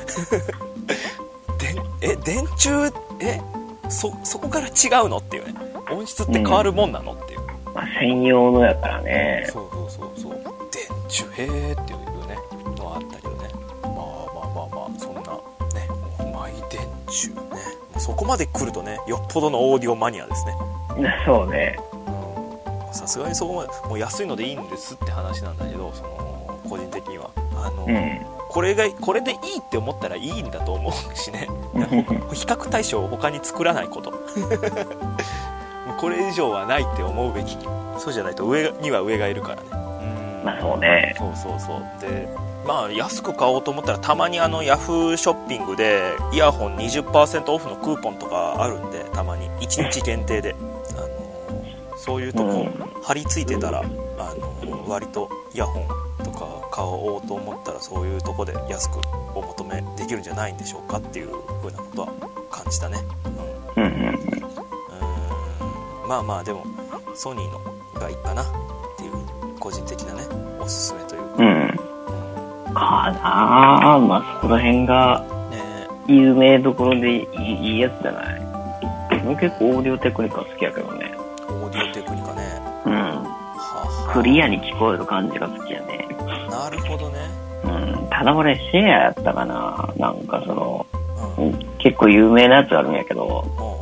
でえ電柱えそそこから違うのっていうね。音質って変わるもんなの、うん、っていう、 まあ、専用のやからね。 そうそうそうそう電柱へーっていうねのはあったけどね。まあまあまあまあそんなねマイ電柱ねそこまで来るとねよっぽどのオーディオマニアですね。 そうね。 さすがにそこまでもう安いのでいいんですって話なんだけどその個人的にはあの、うん、これがこれでいいって思ったらいいんだと思うしね比較対象を他に作らないことこれ以上はないって思うべき。そうじゃないと上には上がいるからね。 うんまあそうね。 そうそうそうでまあ安く買おうと思ったらたまにあのヤフーショッピングでイヤホン にじゅっパーセント オフのクーポンとかあるんでたまにいちにち限定であのそういうとこ貼り付いてたら、うん、あの割とイヤホンとか買おうと思ったらそういうとこで安くお求めできるんじゃないんでしょうかっていう風なことは感じたね。うん、うん、うんまあまあでもソニーのがいいかなっていう個人的なねおすすめというか、 うん、うん、かなあ。まあそこら辺が有名どころでい い, いいやつじゃない。もう結構オーディオテクニカ好きやけどね。 オーディオテクニカね。 うん。はクリアに聞こえる感じが好きやね。 なるほどね。 うん。ただ俺シェアやったかな。なんかその、うん、結構有名なやつあるんやけど、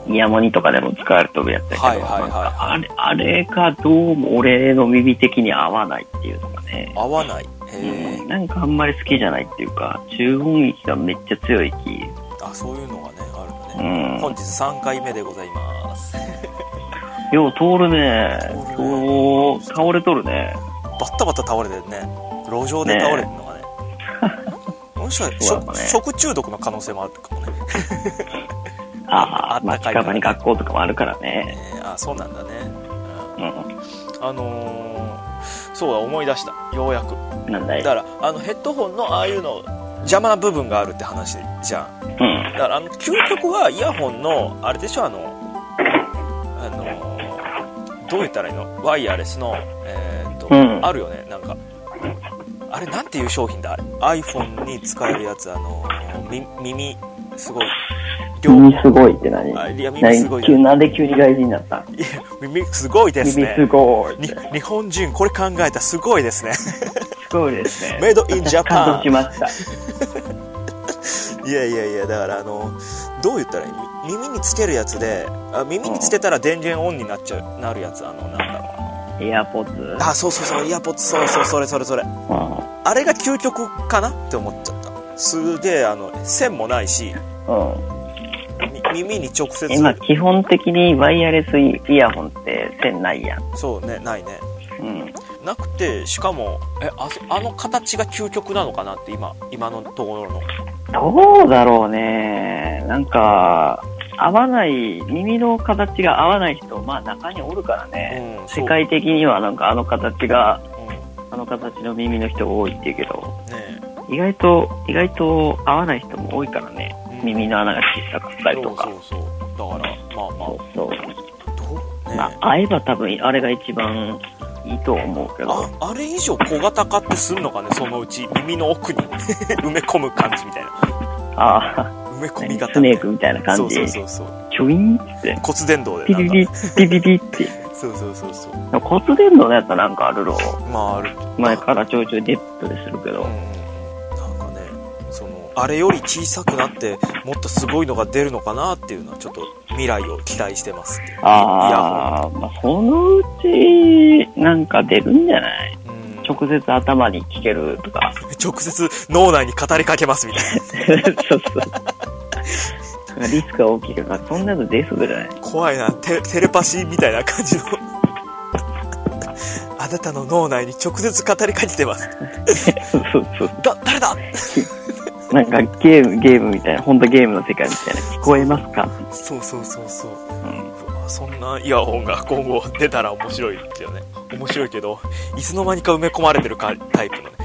イヤモニとかでも使われてるやつだけど、 はいはいはい、 あれ、あれがどうも俺の耳的に合わないっていうのがね。 合わない。へうん、なんかあんまり好きじゃないっていうか、中音域がめっちゃ強い気。 あ、そういうのがね、あるんだね。うん、本日さんかいめでございます。 よう通るね。そう、倒れとるね。 バッタバタ倒れてるね。路上で倒れてるのがね。もしかしたら、ね、食中毒の可能性もあるかもね。 ああ、まあ、近場に学校とかもあるからね。 えー、あ、そうなんだね。 うん。 あのー、そうだ、思い出した。ようやく。 なんだい。 だから、あの、ヘッドホンのああいうの、邪魔な部分があるって話じゃん。 うん。 だから、あの、究極はイヤホンの、あれでしょ、あの、あのー、どう言ったらいいの？ワイヤレスの、えーっと、うん、あるよね、なんか。あれ、なんていう商品だ、あれ。iPhone に使えるやつ、あのー、み耳、すごい。 耳すごいって何？ あ、いや、耳すごい。 急なんで急に外人になった？ いや、耳すごいですね。 耳すごい。 に、日本人、これ考えたらすごいですね。 すごいですね。 メイドインジャパン。 感動しました。 いやいやいや、だからあの、どう言ったらいい？耳につけるやつで、あ、耳につけたら電源オンになっちゃう、なるやつ、あの、なんだろう。 イヤポッツ。 あ、そうそうそう、イヤポッツ、そうそう、それそれそれ。うん、あれが究極かなって思っちゃった。すげえ、あの、線もないし、 うん。 耳に直接。 今基本的にワイヤレスイヤホンって線ないやん。 そうね、ないね。 うん。 なくて、しかも、え、あ、あの形が究極なのかなって今、今のところの。 どうだろうね。なんか、合わない、耳の形が合わない人、まあ中におるからね。うん、世界的にはなんかあの形が、うん、あの形の耳の人が多いっていうけど、ね、意外と、意外と合わない人も多いからね。うん、耳の穴が小さかったりとか。 そうそうそう。だから、まあまあ。そうそう。どうね。 まあ、合えば多分あれが一番いいと思うけど。 あ、あれ以上小型化ってすんのかね、そのうち。耳の奥に埋め込む感じみたいな。 ああ。 埋め込み型、 スネークみたいな感じ。 そうそうそうそう。 チョインって。 骨伝導で。 ピリリ、ピリリって。 そうそうそうそう。 骨伝導のやつはなんかあるろ。 まあある。 前からちょいちょいデップでするけど。うん、 なんかね、その、あれより小さくなって、もっとすごいのが出るのかなっていうのは、ちょっと未来を期待してますっていう。 ああ、まあそのうち、なんか出るんじゃない？直接頭に聞けるとか。 直接脳内に語りかけますみたいな。そうそう。 リスクが大きいから、そんなの出そうじゃない？ 怖いな、テ、テレパシーみたいな感じの。あなたの脳内に直接語りかけてます。 そうそうそう。 だ、誰だなんかゲーム、ゲームみたいな、ほんとゲームの世界みたいな。聞こえますか？ そうそうそうそう。うん、そんなイヤホンが今後出たら面白いですよね。面白いけど、いつの間にか埋め込まれてるかタイプのね。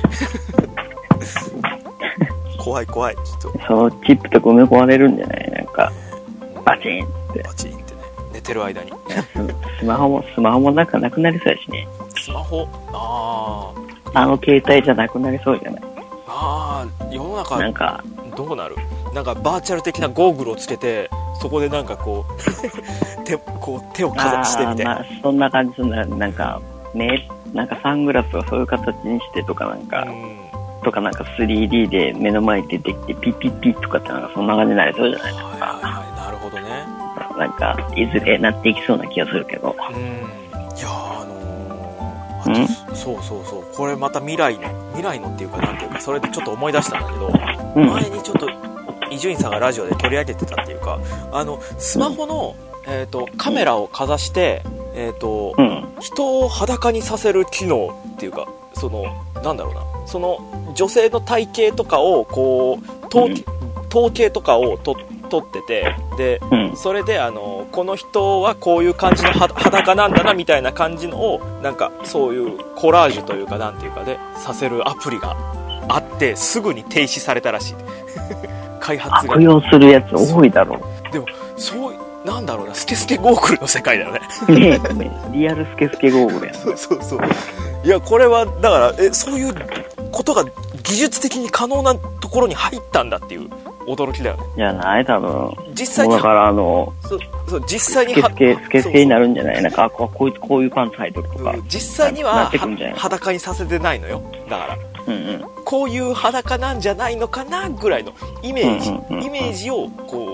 怖い怖い。ちょっと。 そのチップとか埋め込まれるんじゃない？なんか、バチンって。 バチンってね。寝てる間に。 スマホも、スマホもなんかなくなりそうやしね。 スマホ？ああ。あの携帯じゃなくなりそうじゃない？ ああ、世の中、 なんか、 どうなる？なんかバーチャル的なゴーグルをつけて、そこでなんかこう、手、こう手をかざしてみたいな。 まあ、そんな感じすんな、なんか、目、なんかサングラスをそういう形にしてとかなんか、うん、とかなんか スリーディー で目の前に出てきてピッピッピッとかってなんかそんな感じになりそうじゃないですか。 はいはいはい、なるほどね。 なんか、いずれなっていきそうな気がするけど。 うん。いやあのー、あと、そうそうそう、これまた未来の、未来のっていうかなんていうか、それでちょっと思い出したんだけど、うん、前にちょっと、伊集院さんがラジオで取り上げてたっていうか、あの、スマホの、うん、えっと、カメラをかざして、えっと、うん、人を裸にさせる機能っていうか、その、なんだろうな、その、女性の体型とかを、こう、統計、統計とかをと取ってて、で、うん、それで、あの、この人はこういう感じの裸なんだな、みたいな感じのを、なんか、そういうコラージュというか、なんていうかで、させるアプリがあって、すぐに停止されたらしい。開発が。 悪用するやつ多いだろう。 でも、そう、なんだろうな、スケスケゴーグルの世界だよね。 ねえ、ねえ、リアルスケスケゴーグルやん。 そうそうそう。いや、これは、だから、え、そういうことが技術的に可能なところに入ったんだっていう驚きだよね。 じゃない、多分。 実際に。 だから、あの、 そう、そう、実際にスケスケ、スケスケになるんじゃない？なんか、こういう、こういうパンツ履いとるとか。 実際には、裸にさせてないのよ。だから。うんうん、こういう裸なんじゃないのかなぐらいのイメージ、うんうんうんうん、イメージをこう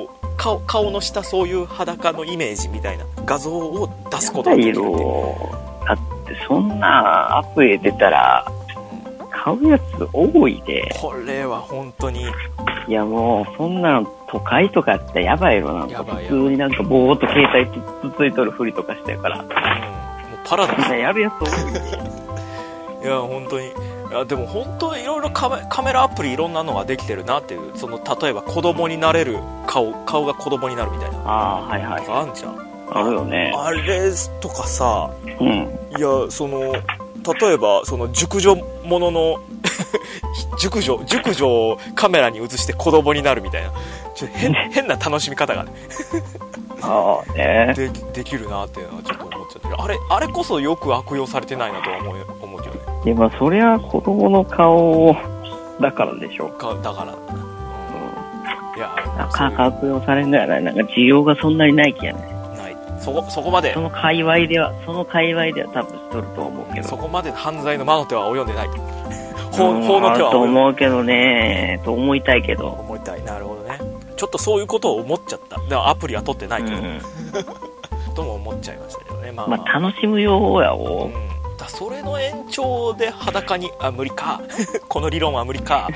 顔、顔の下そういう裸のイメージみたいな画像を出すことができる。 だってそんなアプリ出たら買うやつ多いで。 これは本当に。 いやもうそんなの都会とかってやばいよな。 やばいや普通になんかぼーっと携帯つついとるふりとかしてるから。うん、もうパラダイス。 やるやつ多いで。 いや本当に。いやでも本当にいろいろカメ、カメラアプリいろんなのができてるなっていう。その例えば子供になれる顔、顔が子供になるみたいな。 ああはいはい。 あんじゃん。 あるよね。 あれとかさ、 うん。 いやその例えばその熟女ものの熟女熟女をカメラに映して子供になるみたいな、ちょっと変変な楽しみ方がねああねでできるなっていうのはちょっと思っちゃってる。あれあれこそよく悪用されてないなとは思う思うけどね。 いやまあそりゃ子供の顔だからでしょうかだから、うん、いやなかなか悪用されるんじゃない。なんか需要がそんなにない気やね。 そこ、そこまでその界隈ではその界隈では多分しとると思うけど、 そこまで犯罪の魔の手は及んでない。法, 法の手はと思うけどね、と思いたいけど思いたい。なるほどね。ちょっとそういうことを思っちゃった。でもアプリは取ってないけど、うん、とも思っちゃいましたけどね。まあ、まあ、 まあ、楽しむようやお、 うん、だそれの延長で裸にあ無理かこの理論は無理か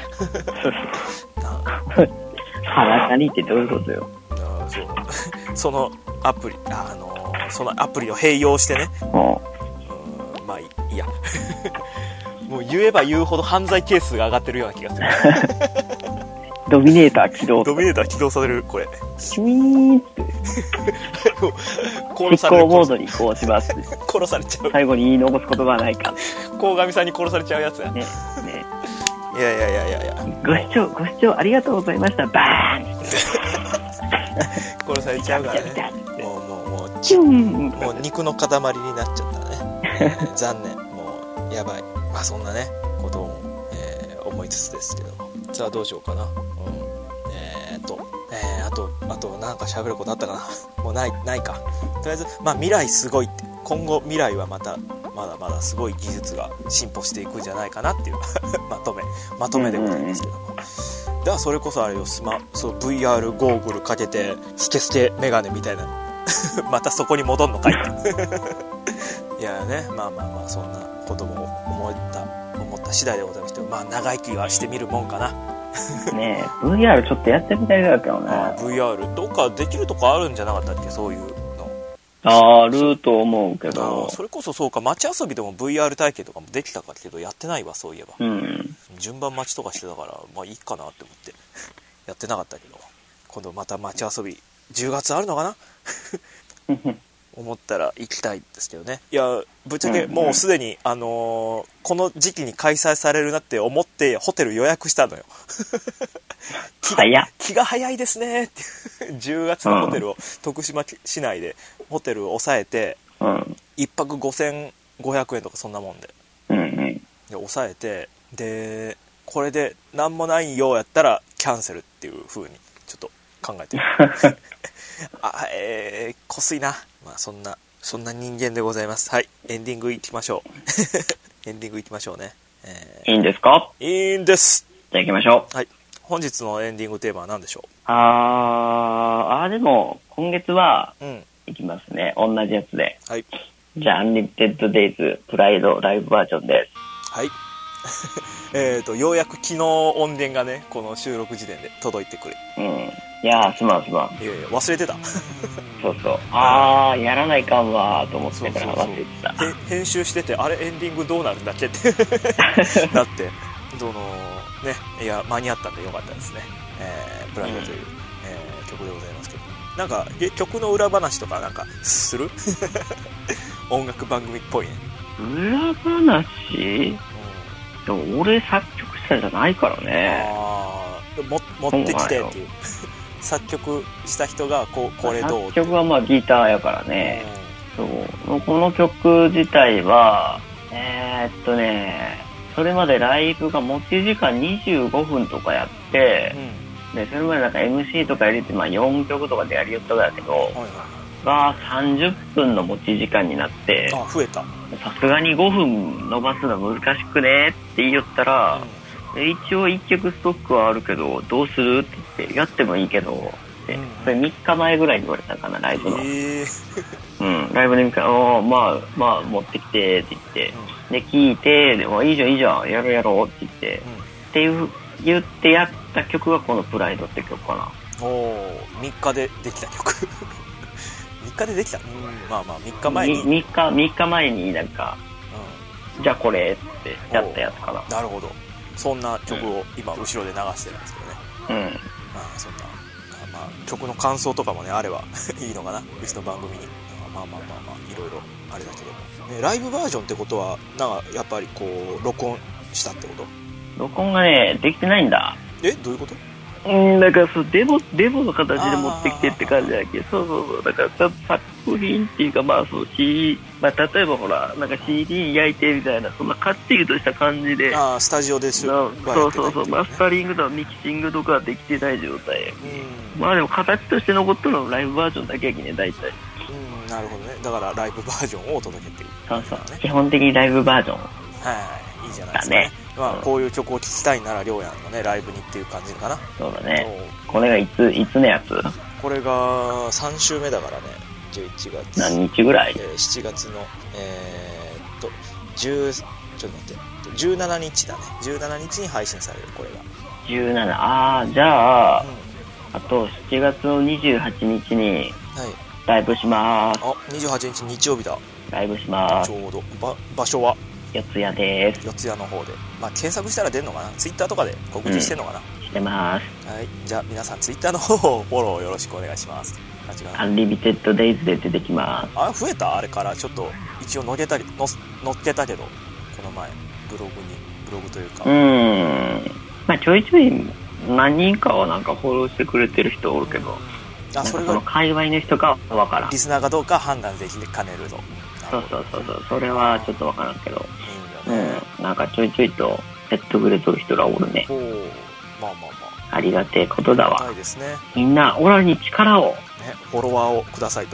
裸にってどういうことよ。 あそうそのアプリ、あのー、そのアプリを併用してね、うん、まあいいやもう言えば言うほど犯罪係数が上がってるような気がするドミネーター起動ドミネーター起動されるこれシュイーンって殺される執行モードに移行します殺されちゃう。 最後に言い残す言葉はないか。 鴻上さんに殺されちゃうやつやね。ねいやいやいやいやいやご視聴ご視聴ありがとうございました。バーン殺されちゃうからね。もうもうもうチュンもう肉の塊になっちゃったね、えー、残念。もうやばい。まあそんなねことを、えー、思いつつですけど、さあどうしようかな。うん、えーっと、えー、あとあとなんか喋ることあったかな。もうないないか。とりあえずまあ未来すごいって、今後未来はまたまだまだすごい技術が進歩していくんじゃないかなっていうまとめまとめでございますけども、うんうん、ではそれこそあれよ、スマそう ブイアール ゴーグルかけてスケスケメガネみたいなまたそこに戻んのかいいやね、まあまあまあそんなことも思った思った次第でございまして、まあ長生きはしてみるもんかなねえ ブイアール ちょっとやってみたいだけどね。 ブイアール どっかできるとこあるんじゃなかったっけ、そういうの。 あると思うけど、 それこそそうか、街遊びでも ブイアール 体験とかもできたかけどやってないわ、そういえば、 うん、 順番待ちとかしてたからまあいいかなって思ってやってなかったけど、今度また街遊びじゅうがつあるのかな思ったら行きたいですけどね。いやぶっちゃけもうすでに、あのー、この時期に開催されるなって思ってホテル予約したのよ気, が気が早いですねってじゅうがつのホテルを、うん、徳島市内でホテルを抑えて、うん、いっぱくごせんごひゃくえんとかそんなもんで、うんうん、で抑えて、でこれで何もないようやったらキャンセルっていう風にちょっと考えてるあ、えー、こすいな。まあそんなそんな人間でございます。はい、エンディングいきましょうエンディングいきましょうね、えー、 いいんですか。 いいんです。 じゃあ行きましょう。 はい、本日のエンディングテーマは何でしょう。 あーあーでも今月は、うん、いきますね、同じやつで。はい、じゃあアンリミテッドデイズプライドライブバージョンです。 はいえーとようやく昨日音源がねこの収録時点で届いてくれ。 うん、いやーすまんすまん。 いやいや忘れてたそうそう、あーやらないかんわーと思ってから忘れてた。 そうそうそう、編集しててあれエンディングどうなるんだっけってなってどのね、いや間に合ったんでよかったですね。えー、プライドという、うん、えー、曲でございますけど、なんか曲の裏話とかなんかする音楽番組っぽいね。 裏話、うんでも俺作曲したじゃないからね。あも持ってきてっていう作曲した人がここれどう。 作曲はまあギターやからね、うん、そうこの曲自体はえー、っとねそれまでライブが持ち時間にじゅうごふんとかやって、うん、でそれまでなんか エムシー とか入れてまあよんきょくとかでやりよったんだけど、はいはい、がさんじゅっぷんの持ち時間になって、 あ増えた。 さすがにごふん伸ばすの難しくねって言いよったら、うん、一応いっきょくストックはあるけどどうするって言ってやってもいいけど 、うん、それみっかまえぐらいに言われたかな、ライブの。 えー、 うん、ライブで見たら、おまあ、まあ、持ってきて、って言って、うん、で、聞いて、でもいいじゃん、いいじゃん、やろうやろうって言って、うん、っていう、言ってやった曲がこのプライドって曲かな。 おー、みっかでできた曲。みっかでできた、うん、まあまあみっかまえに。 みっか、みっかまえになんか、うん、じゃあこれってやったやつかな。 なるほど。そんな曲を今後ろで流してるんですけどね。うん。まあそんな、まあ曲の感想とかもね、あればいいのかな、うちの番組に。まあまあまあまあ、いろいろあれだけども。ね、ライブバージョンってことは、なんかやっぱりこう、録音したってこと？ 録音がね、できてないんだ。 え、どういうこと？ うん、だからそうデモ、デモの形で持ってきてって感じだけど、そうそうそう、だからちょっと作品っていうか、まあそう、C、まあ例えばほら、なんか シーディー 焼いてみたいな、そんなカッチリとした感じで、 ああ、スタジオでしょ、 そうそうそう、マスタリングとかミキシングとかできてない状態やけ、うん、まあでも形として残ったのはライブバージョンだけやけね、大体。 うん、なるほどね。だからライブバージョンをお届けっていう、ね。 そうそう、基本的にライブバージョン。はい 、いいじゃないですかね。ね、まあ、こういう曲を聴きたいなら、りょうやんのね、ライブにっていう感じかな。 そうだね。これがいつ、いつのやつ？ これがさん週目だからね、じゅういちがつ。 何日ぐらい？ えー、しちがつの、えー、っと、じゅう、ちょっと待って、じゅうしちにちだね。じゅうしちにちに配信される、これが。 じゅうしち、ああ、じゃあ、うん、あとしちがつのにじゅうはちにちに、ライブしまーす。 はい、あ、にじゅうはちにち日曜日だ。 ライブしまーす。 ちょうど。ば、場所は四谷です。 四谷の方で、まあ、検索したら出るのかな、ツイッターとかで告知してるのかな、 うん、してます。 はい、じゃあ皆さんツイッターの方をフォローよろしくお願いします。 アンリミテッドデイズで出てきます。 あ、増えた？あれからちょっと一応乗っけたりの乗っけたけど、この前ブログにブログというか、 うーん、まあちょいちょい何人かはなんかフォローしてくれてる人おるけど、あ、それがその界隈の人かわからん。 リスナーかどうか判断できかねるぞ。 そうそうそうそう、それはちょっとわからんけど、いいよね、うん、なんかちょいちょいとやってくれとる人がおるね。お、まあまあまあ、ありがてえことだわ。 ありがたいですね。 みんなオラに力を、ね、 フォロワーをくださいと、うん、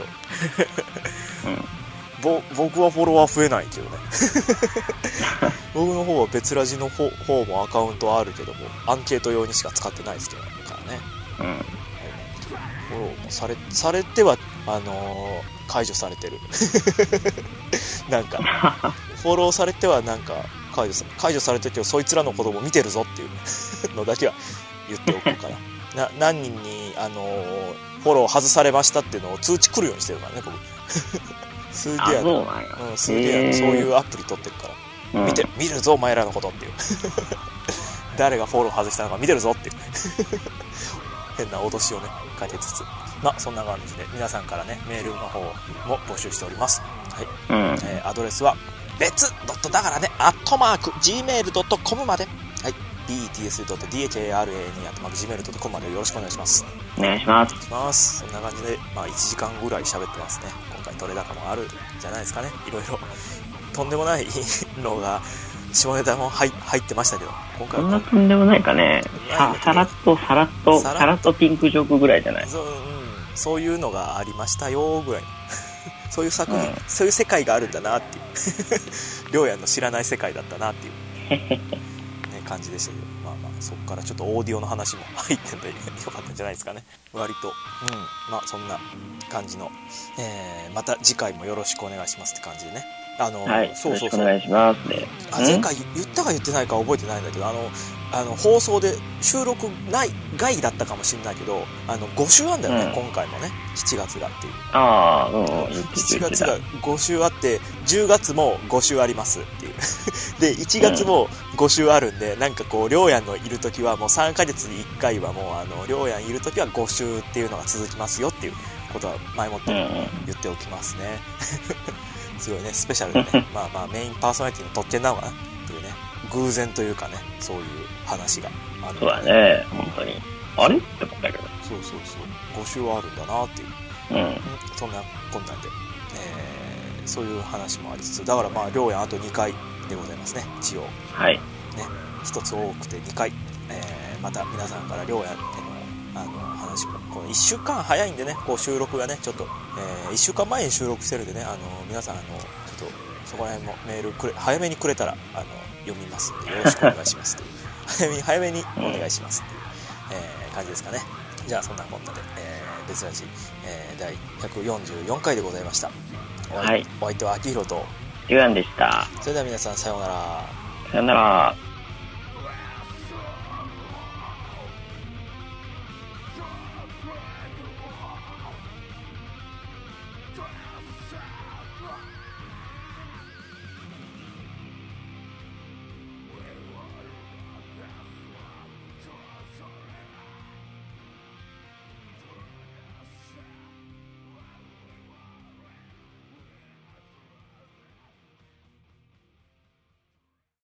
ぼ僕はフォロワー増えないけどね僕の方は別ラジの方方もアカウントあるけども、アンケート用にしか使ってないですけどからね、うん、フォローもされ、されてはあのー解除されてるなんかフォローされてはなんか解除さ、解除されてるけど、そいつらの子供見てるぞっていうのだけは言っておこうかなな何人に、あのー、フォロー外されましたっていうのを通知来るようにしてるからね、僕すげえ、うん、すげえ、そういうアプリ取ってるから、うん、見て見るぞお前らのことっていう誰がフォロー外したのか見てるぞっていう変な脅しをねかけつつ、まあそんな感じで皆さんからねメールの方も募集しております。はい、うん、えー、アドレスは別ドットだからねアットマーク ジーメールドットコム まで、はい、ビーティーエスドットディーエイチエーアールエーエヌ アットマーク ジーメールドットコム までよろしくお願いします。 お願いします。 お願いします。そんな感じでまあいちじかんぐらい喋ってますね。今回取れ高もあるんじゃないですかね。いろいろとんでもないのが下ネタも 入, 入ってましたけど、今回はそんなとんでもないかね。さ, さらっとさらっとさらっとピンクジョークぐらいじゃない。 そう、うん、そういうのがありましたよぐらいそういう作品、うん、そういう世界があるんだなっていうりょうやんの知らない世界だったなっていう、ね、感じでしたけど、まあまあそこからちょっとオーディオの話も入ってんでよかったんじゃないですかね、割と。うん、まあそんな感じの、えー、また次回もよろしくお願いしますって感じでね。あの、 はい、そうそうそう、よろしくお願いしますね。 あ、前回言ったか言ってないか覚えてないんだけど、あのあの放送で収録ない外だったかもしれないけど、あのご週あんだよね、うん、今回もねしちがつがっていう。 ああ、うん、 しちがつがご週あってじゅうがつもご週ありますっていうでいちがつもご週あるんで、うん、なんかこうりょうやんのいる時はもうさんかげつにいっかいはもうあのりょうやんいる時はご週っていうのが続きますよっていうことは前もって言っておきますね、うん、すごいねスペシャルでねまあまあメインパーソナリティの特権なのかなっていうね、偶然というかね、そういう話がある。 そうだね、本当にあれって思ったけど、 そうそうそう、ご週はあるんだなっていう、うん、そんなこんなんで、えー、そういう話もありつつ、だからまありょうやんあとにかいでございますね、一応。 はい。 ね、一つ多くてにかい、えー、また皆さんからりょうやんへのあの話も、このいっしゅうかん早いんでね、こう収録がね、ちょっと、えー、いっしゅうかんまえに収録してるんでね、あの皆さんあのちょっとそこら辺もメールくれ早めにくれたらあの読みますんでよろしくお願いしますという早めに早めにお願いしますという、えー、感じですかね。じゃあそんなこんなで、えー別ラジ、えー、だいひゃくよんじゅうよんかいでございました。 はい。 お相手は秋広とゆうやんでした。 それでは皆さんさようなら。 さようなら。